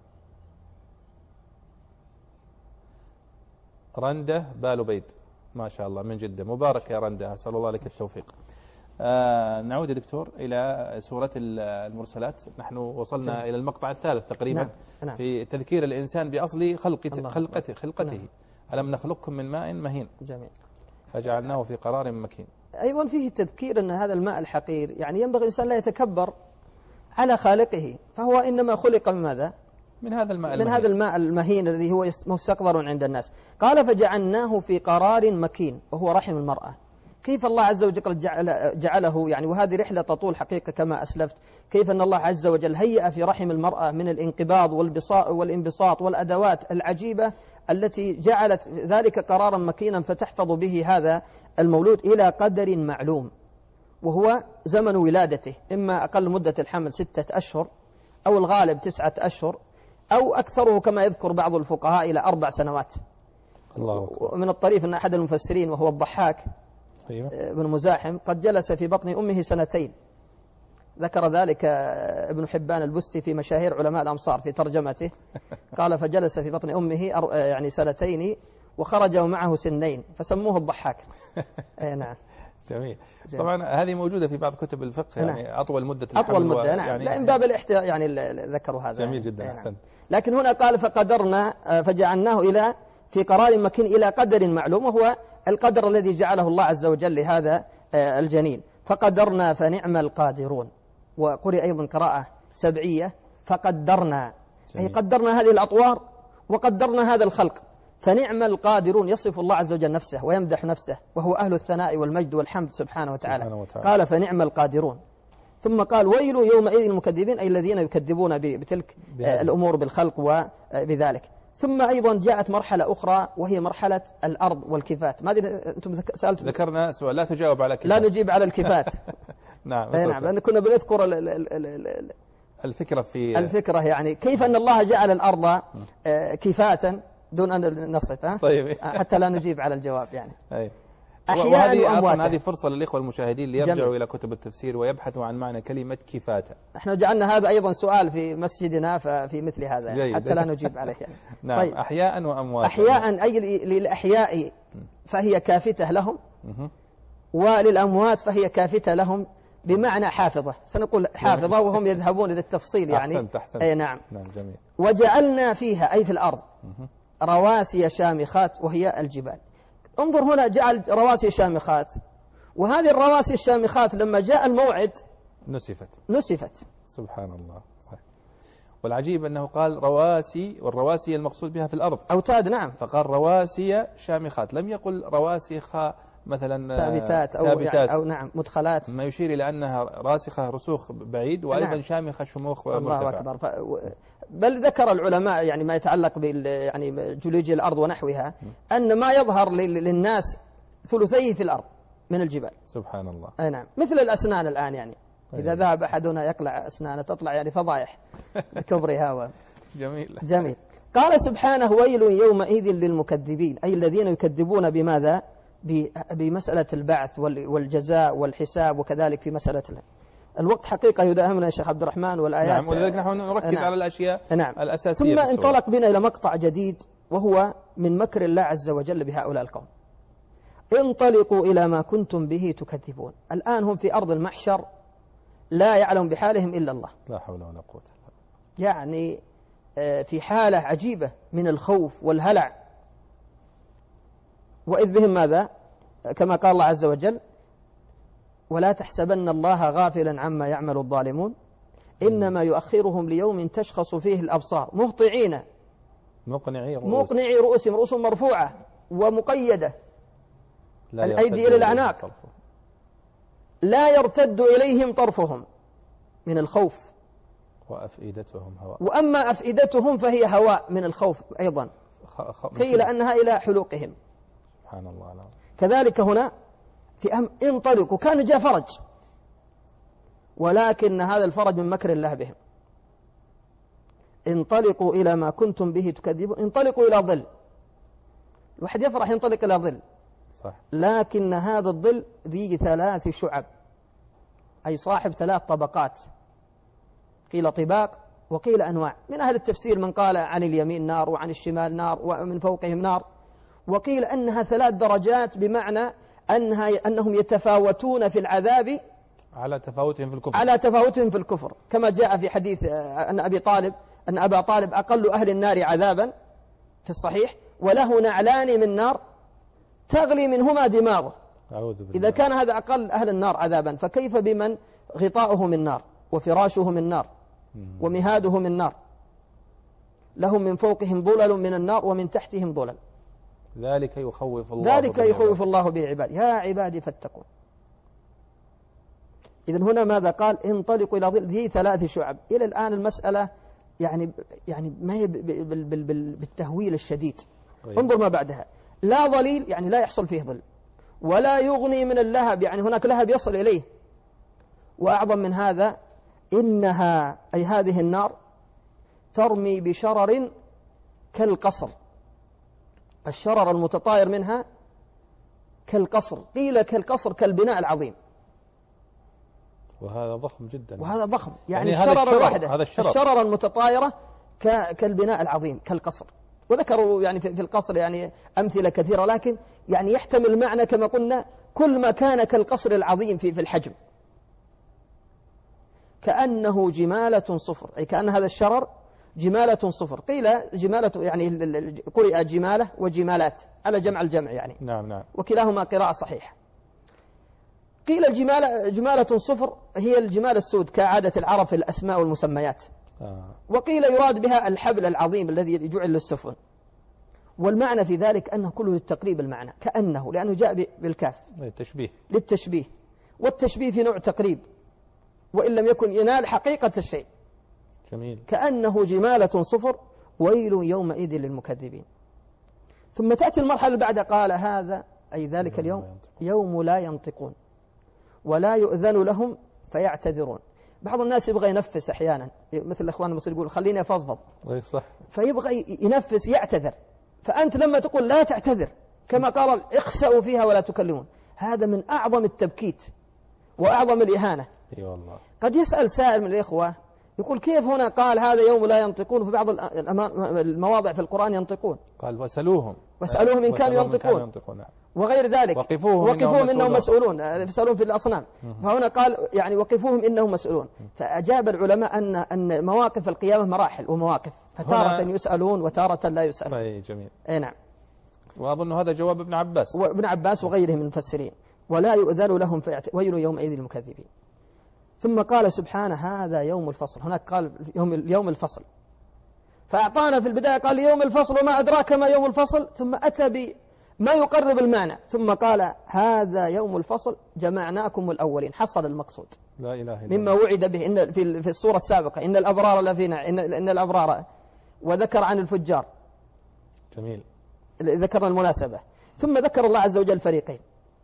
رندة بالو بيد، ما شاء الله من جدة. مبارك يا رندة، أسأل الله لك التوفيق. آه نعود يا دكتور إلى سورة المرسلات. نحن وصلنا جميل. إلى المقطع الثالث تقريبا. نعم. نعم. في تذكير الإنسان بأصل خلقته خلقته, خلقته. نعم. ألم نخلقكم من ماء مهين جميل. فجعلناه في قرار مكين. أيضا فيه تذكير أن هذا الماء الحقير يعني ينبغي الإنسان لا يتكبر على خالقه، فهو إنما خلق من ماذا؟ من هذا الماء من المهين. هذا الماء المهين الذي هو مستقذر عند الناس. قال فجعلناه في قرار مكين وهو رحم المرأة. كيف الله عز وجل جعل جعله يعني، وهذه رحلة تطول حقيقة كما أسلفت، كيف أن الله عز وجل هيأ في رحم المرأة من الانقباض والانبساط والأدوات العجيبة التي جعلت ذلك قرارا مكينا فتحفظ به هذا المولود إلى قدر معلوم، وهو زمن ولادته، إما أقل مدة الحمل ستة أشهر أو الغالب تسعة أشهر أو أكثره كما يذكر بعض الفقهاء إلى أربع سنوات. الله. ومن الطريف أن أحد المفسرين وهو الضحاك أيوة. بن مزاحم قد جلس في بطن أمه سنتين، ذكر ذلك ابن حبان البستي في مشاهير علماء الأمصار في ترجمته. قال فجلس في بطن أمه يعني سنتين وخرج معه سنين فسموه الضحاك. أي نعم. جميل. جميل. طبعا هذه موجودة في بعض كتب الفقه يعني نعم. أطول مدة أطول مدة نعم يعني لا من باب الاحتياط يعني ذكروا هذا. جميل جدا يعني. أحسن. لكن هنا قال فقدرنا فجعلناه إلى في قرار مكين إلى قدر معلوم، وهو القدر الذي جعله الله عز وجل لهذا الجنين. فقدرنا فنعم القادرون، وقرئ أيضا قراءة سبعية فقدرنا، أي قدرنا هذه الأطوار وقدرنا هذا الخلق. فنعم القادرون يصف الله عز وجل نفسه ويمدح نفسه، وهو أهل الثناء والمجد والحمد سبحانه وتعالى. سبحانه وتعالى. قال فنعم القادرون، ثم قال ويل يومئذ المكذبين، أي الذين يكذبون بتلك الأمور بالخلق وبذلك. ثم أيضا جاءت مرحلة أخرى وهي مرحلة الأرض والكفات. ما أدري أنتم سألتم ذكرنا سؤال لا تجاوب على كفات. لا نجيب على الكفات. نعم نعم لأن كنا بنذكر ال ال ال ال الفكرة في الفكرة يعني كيف أن الله جعل الأرض كفاتا دون أن نصف طيب. حتى لا نجيب على الجواب يعني. أي. أحياء وأمواتا. هذه فرصة للإخوة المشاهدين ليرجعوا إلى كتب التفسير ويبحثوا عن معنى كلمة كفاتا. احنا جعلنا هذا أيضا سؤال في مسجدنا في مثل هذا يعني حتى لا نجيب عليه يعني. نعم. طيب. أحياء وأمواتا. أحياء أي للأحياء فهي كافتة لهم، وللأموات فهي كافتة لهم بمعنى حافظة. سنقول حافظة وهم يذهبون إلى التفصيل يعني. أحسنت أحسنت. أي نعم. نعم جميل. وجعلنا فيها أي في الأرض رواسي شامخات وهي الجبال. انظر هنا جعل رواسي شامخات، وهذه الرواسي الشامخات لما جاء الموعد نسفت نسفت. سبحان الله. صحيح. والعجيب أنه قال رواسي، والرواسي المقصود بها في الأرض أوتاد. نعم. فقال رواسي شامخات، لم يقل رواسخ مثلا ثابتات أو, ثابتات يعني أو نعم مدخلات، ما يشير إلى أنها راسخة رسوخ بعيد وأيضا نعم. شامخة شموخ الله مرتفع. أكبر. ف... بل ذكر العلماء يعني ما يتعلق بال يعني جيولوجيا الأرض ونحوها أن ما يظهر للناس ثلثيه في الأرض من الجبال. سبحان الله. أي نعم. مثل الأسنان الآن يعني إذا ذهب أحدنا يقلع أسنانه تطلع يعني فضائح بكبرها و... جميل جميل. قال سبحانه ويل يومئذ للمكذبين، أي الذين يكذبون بماذا؟ بمسألة البعث والجزاء والحساب، وكذلك في مسألة الوقت حقيقة يداهمنا يا شيخ عبد الرحمن والآيات. نعم. ولذلك نحن نركز نعم. على الأشياء نعم. الأساسية. ثم انطلق بنا إلى مقطع جديد وهو من مكر الله عز وجل بهؤلاء القوم. انطلقوا إلى ما كنتم به تكذبون. الآن هم في أرض المحشر لا يعلم بحالهم إلا الله. لا حول ولا قوة. يعني في حالة عجيبة من الخوف والهلع، وإذ بهم ماذا؟ كما قال الله عز وجل ولا تحسبن الله غافلا عما يعمل الظالمون إنما يؤخرهم ليوم تشخص فيه الأبصار مهطعين مقنعي رؤوس مقنعي رؤوسهم، رؤوس مرفوعة ومقيدة، الأيدي إلى الأعناق، لا يرتد إليهم طرفهم من الخوف، وأفئدتهم هواء، وأما أفئدتهم فهي هواء من الخوف أيضا، قيل أنها إلى حلوقهم. سبحان الله. لا. كذلك هنا في أم انطلقوا، كان جاء فرج، ولكن هذا الفرج من مكر الله بهم. انطلقوا إلى ما كنتم به تكذبون، انطلقوا إلى ظل. الواحد يفرح ينطلق إلى ظل، صح. لكن هذا الظل ذي ثلاث شعب، أي صاحب ثلاث طبقات، قيل طباق وقيل أنواع. من أهل التفسير من قال عن اليمين نار وعن الشمال نار ومن فوقهم نار، وقيل أنها ثلاث درجات بمعنى أنها أنهم يتفاوتون في العذاب على تفاوتهم في الكفر على تفاوتهم في الكفر، كما جاء في حديث أن أبي طالب أن أبا طالب أقل أهل النار عذابا في الصحيح، وله نعلان من نار تغلي منهما دماغه. إذا كان هذا أقل أهل النار عذابا، فكيف بمن غطاؤه من نار وفراشه من نار ومهاده من نار، لهم من فوقهم ظلل من النار ومن تحتهم ظلل. ذلك يخوف الله ذلك يخوف الله به عباده، يا عبادي فاتقون. إذن هنا ماذا قال؟ انطلقوا إلى ظل ذي ثلاث شعب. إلى الآن المسألة يعني يعني ما هي بالتهويل الشديد. طيب. انظر ما بعدها، لا ظليل يعني لا يحصل فيه ظل، ولا يغني من اللهب يعني هناك لهب يصل إليه، وأعظم من هذا إنها أي هذه النار ترمي بشرر كالقصر، الشرر المتطاير منها كالقصر، قيل كالقصر كالبناء العظيم، وهذا ضخم جدا، وهذا ضخم يعني, يعني الشرر الواحدة، هذا الشرر. الشرر المتطايرة كالبناء العظيم كالقصر. وذكروا يعني في القصر يعني أمثلة كثيرة، لكن يعني يحتمل معنى كما قلنا كل ما كان كالقصر العظيم في في الحجم، كأنه جمالة صفر، أي كأن هذا الشرر جمالة صفر. قيل جمالة يعني قرئ جمالة وجمالات على جمع الجمع يعني، نعم نعم، وكلاهما قراءة صحيحة. قيل الجمالة جمالة صفر هي الجمال السود كعادة العرب في الأسماء والمسميات. آه. وقيل يراد بها الحبل العظيم الذي جعل للسفن. والمعنى في ذلك أنه كله للتقريب المعنى، كأنه، لأنه جاء بالكاف للتشبيه للتشبيه، والتشبيه في نوع تقريب وإن لم يكن ينال حقيقة الشيء. جميل. كأنه جمالة صفر ويل يومئذ للمكذبين. ثم تأتي المرحلة اللي بعد، قال هذا أي ذلك اليوم يوم لا ينطقون ولا يؤذن لهم فيعتذرون. بعض الناس يبغى ينفس أحيانا، مثل الأخوان المصريين يقول خليني أفضفض، صح، فيبغى ينفس يعتذر. فأنت لما تقول لا تعتذر كما قال اخسأوا فيها ولا تكلمون، هذا من أعظم التبكيت وأعظم الإهانة. اي والله. قد يسأل سائل من الإخوة يقول كيف هنا قال هذا يوم لا ينطقون، في بعض المواضع في القرآن ينطقون، قال واسألوهم واسألوهم إن كانوا ينطقون, ينطقون. وغير ذلك وقفوهم, وقفوهم إنهم مسؤولون، يسألون في الأصنام. فهنا قال يعني وقفوهم إنهم مسؤولون. فأجاب العلماء أن أن مواقف القيامة مراحل ومواقف، فتارة يسألون وتارة لا يسألون. أي جميل. أي نعم. وأظن هذا جواب ابن عباس وابن عباس وغيره من المفسرين. ولا يؤذن لهم فيعت... ويل يومئذ للمكذبين. ثم قال سبحانه هذا يوم الفصل، هناك قال يوم يوم الفصل، فأعطانا في البداية قال يوم الفصل وما أدراك ما يوم الفصل، ثم أتى بما يقرب المعنى، ثم قال هذا يوم الفصل جمعناكم الأولين، حصل المقصود. لا إله إلا الله. مما وعد به إن في في السورة السابقة إن الأبرار لفي نعيم، إن, إن الأبرار، وذكر عن الفجار. جميل. ذكرنا المناسبة. ثم ذكر الله عز وجل فريقين،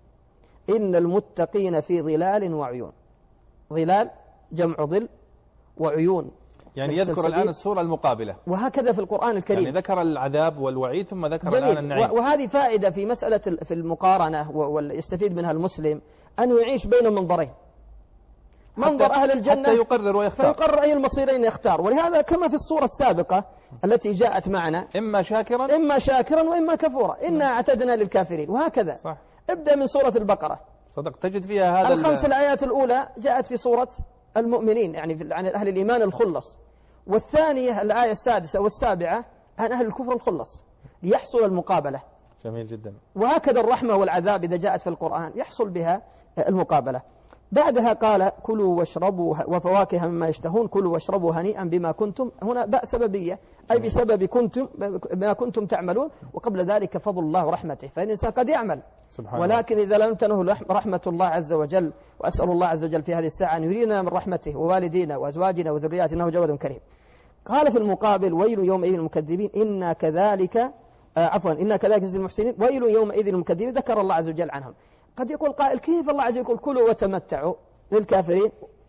إن المتقين في ظلال وعيون. ظلال جمع ظل، وعيون يعني يذكر الآن السورة المقابلة، وهكذا في القرآن الكريم. يعني ذكر العذاب والوعيد ثم ذكر جميل. الآن النعيم. وهذه فائدة في مسألة في المقارنة ويستفيد منها المسلم أنه يعيش بين منظرين، منظر أهل الجنة حتى يقرر ويختار، فيقرر أي المصيرين يختار. ولهذا كما في السورة السابقة التي جاءت معنا إما شاكرا إما شاكرا وإما كفورا، إنا أعتدنا للكافرين، وهكذا. صح. ابدأ من سورة البقرة، صدق، تجد فيها هذا الخمس الآيات الأولى جاءت في سورة المؤمنين، يعني عن أهل الإيمان الخلص، والثانية الآية السادسة والسابعة عن أهل الكفر الخلص، ليحصل المقابلة. جميل جدا. وهكذا الرحمة والعذاب إذا جاءت في القرآن يحصل بها المقابلة. بعدها قال كلوا واشربوا وفواكه مما يشتهون، كلوا واشربوا هنيئا بما كنتم، هنا باء سببية أي بسبب كنتم ما كنتم تعملون، وقبل ذلك فضل الله ورحمته، فالإنسان قد يعمل سبحان ولكن إذا لم تنه رحمة الله عز وجل، وأسأل الله عز وجل في هذه الساعة أن يرينا من رحمته ووالدينا وأزواجنا وذرياتنا، إنه جواد كريم. قال في المقابل ويل يومئذ للمكذبين إنا كذلك آه عفوا إنا كذلك نجزي المحسنين ويل يومئذ للمكذبين. ذكر الله عز وجل عنهم. قد يقول قائل كيف الله عز وجل يقول كلوا وتمتعوا للكافرين؟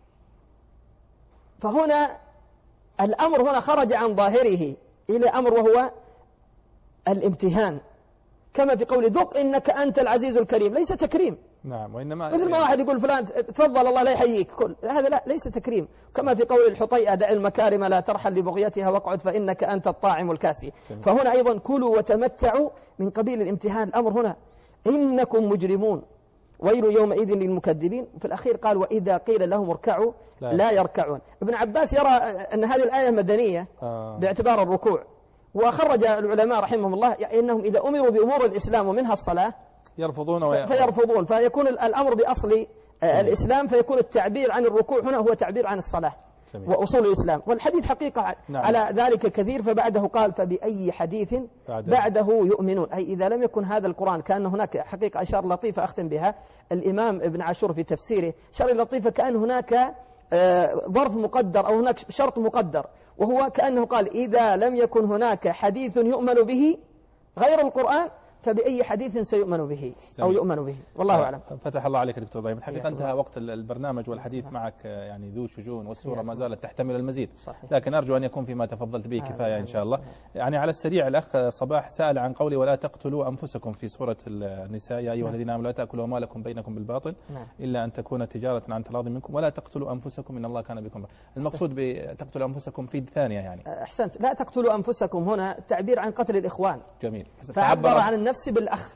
فهنا الأمر هنا خرج عن ظاهره إلى أمر وهو الامتهان، كما في قول ذق إنك أنت العزيز الكريم، ليس تكريم. نعم. وإنما مثل ما واحد يقول فلان تفضل الله لا يحييك، كل هذا لا ليس تكريم. كما في قول الحطيئة دع المكارم لا ترحل لبغيتها واقعد فإنك أنت الطاعم الكاسي. فهنا أيضا كلوا وتمتعوا من قبيل الامتهان. الأمر هنا إنكم مجرمون ويل يومئذ للمكذبين. في الأخير قال وإذا قيل لهم اركعوا لا, لا يركعون. ابن عباس يرى أن هذه الآية مدنية آه. باعتبار الركوع، وخرج العلماء رحمهم الله إنهم إذا أمروا بأمور الإسلام ومنها الصلاة يرفضون ويأمرون. فيرفضون، فيكون الأمر بأصل الإسلام، فيكون التعبير عن الركوع هنا هو تعبير عن الصلاة جميل. وأصول الإسلام. والحديث حقيقة نعم. على ذلك كثير. فبعده قال فبأي حديث بعده. بعده يؤمنون، أي إذا لم يكن هذا القرآن، كأن هناك حقيقة إشارة لطيفة أختم بها الإمام ابن عاشور في تفسيره، إشارة لطيفة كأن هناك ظرف مقدر أو هناك شرط مقدر، وهو كأنه قال إذا لم يكن هناك حديث يؤمن به غير القرآن فبأي حديث سيؤمن به أو يؤمن به، والله أعلم. فتح الله عليك دكتور إبراهيم. الحقيقة انتهى وقت البرنامج والحديث معك يعني ذو شجون، والسورة ما زالت تحتمل المزيد، لكن أرجو أن يكون فيما تفضلت به كفاية إن شاء الله. يعني على السريع الأخ صباح سأل عن قولي ولا تقتلوا أنفسكم في سورة النساء يا أيها الذين آمنوا لا تأكلوا أموالكم بينكم بالباطل إلا أن تكون تجارة عن تراض منكم ولا تقتلوا أنفسكم إن الله كان بكم. المقصود بتقتلوا أنفسكم في الثانية يعني. أحسنت. لا تقتلوا أنفسكم هنا تعبير عن قتل الإخوان. جميل. فعبر عن النفس بالأخ.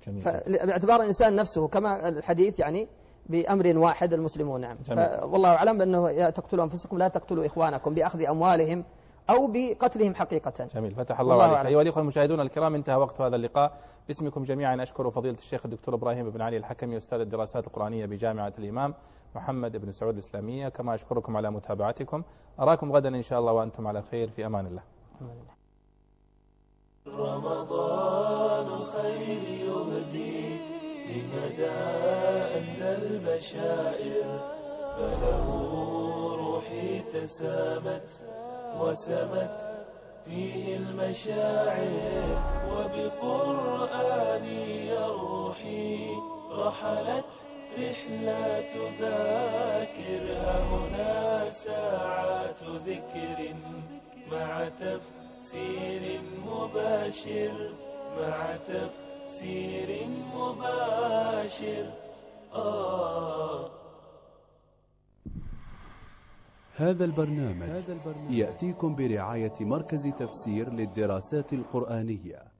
باعتبار الإنسان نفسه كما الحديث يعني بأمر واحد المسلمون. نعم. والله أعلم بأنه يا تقتلوا أنفسكم لا تقتلوا إخوانكم بأخذ أموالهم أو بقتلهم حقيقة. جميل، فتح الله عليك. أيها الأخوة المشاهدون الكرام، انتهى وقت هذا اللقاء. باسمكم جميعا أشكر فضيلة الشيخ الدكتور إبراهيم بن علي الحكمي أستاذ الدراسات القرآنية بجامعة الإمام محمد بن سعود الإسلامية، كما أشكركم على متابعتكم. أراكم غدا إن شاء الله وأنتم على خير، في أمان الله. رمضان الخير يهدي لمدى أندى البشائر، فله روحي تسامت وسمت فيه المشاعر، وبقرآني يا روحي رحلت رحلة ذاكر. ها هنا ساعات ذكر مع تفسير مباشر، مع تفسير مباشر. آه هذا البرنامج يأتيكم برعاية مركز تفسير للدراسات القرآنية.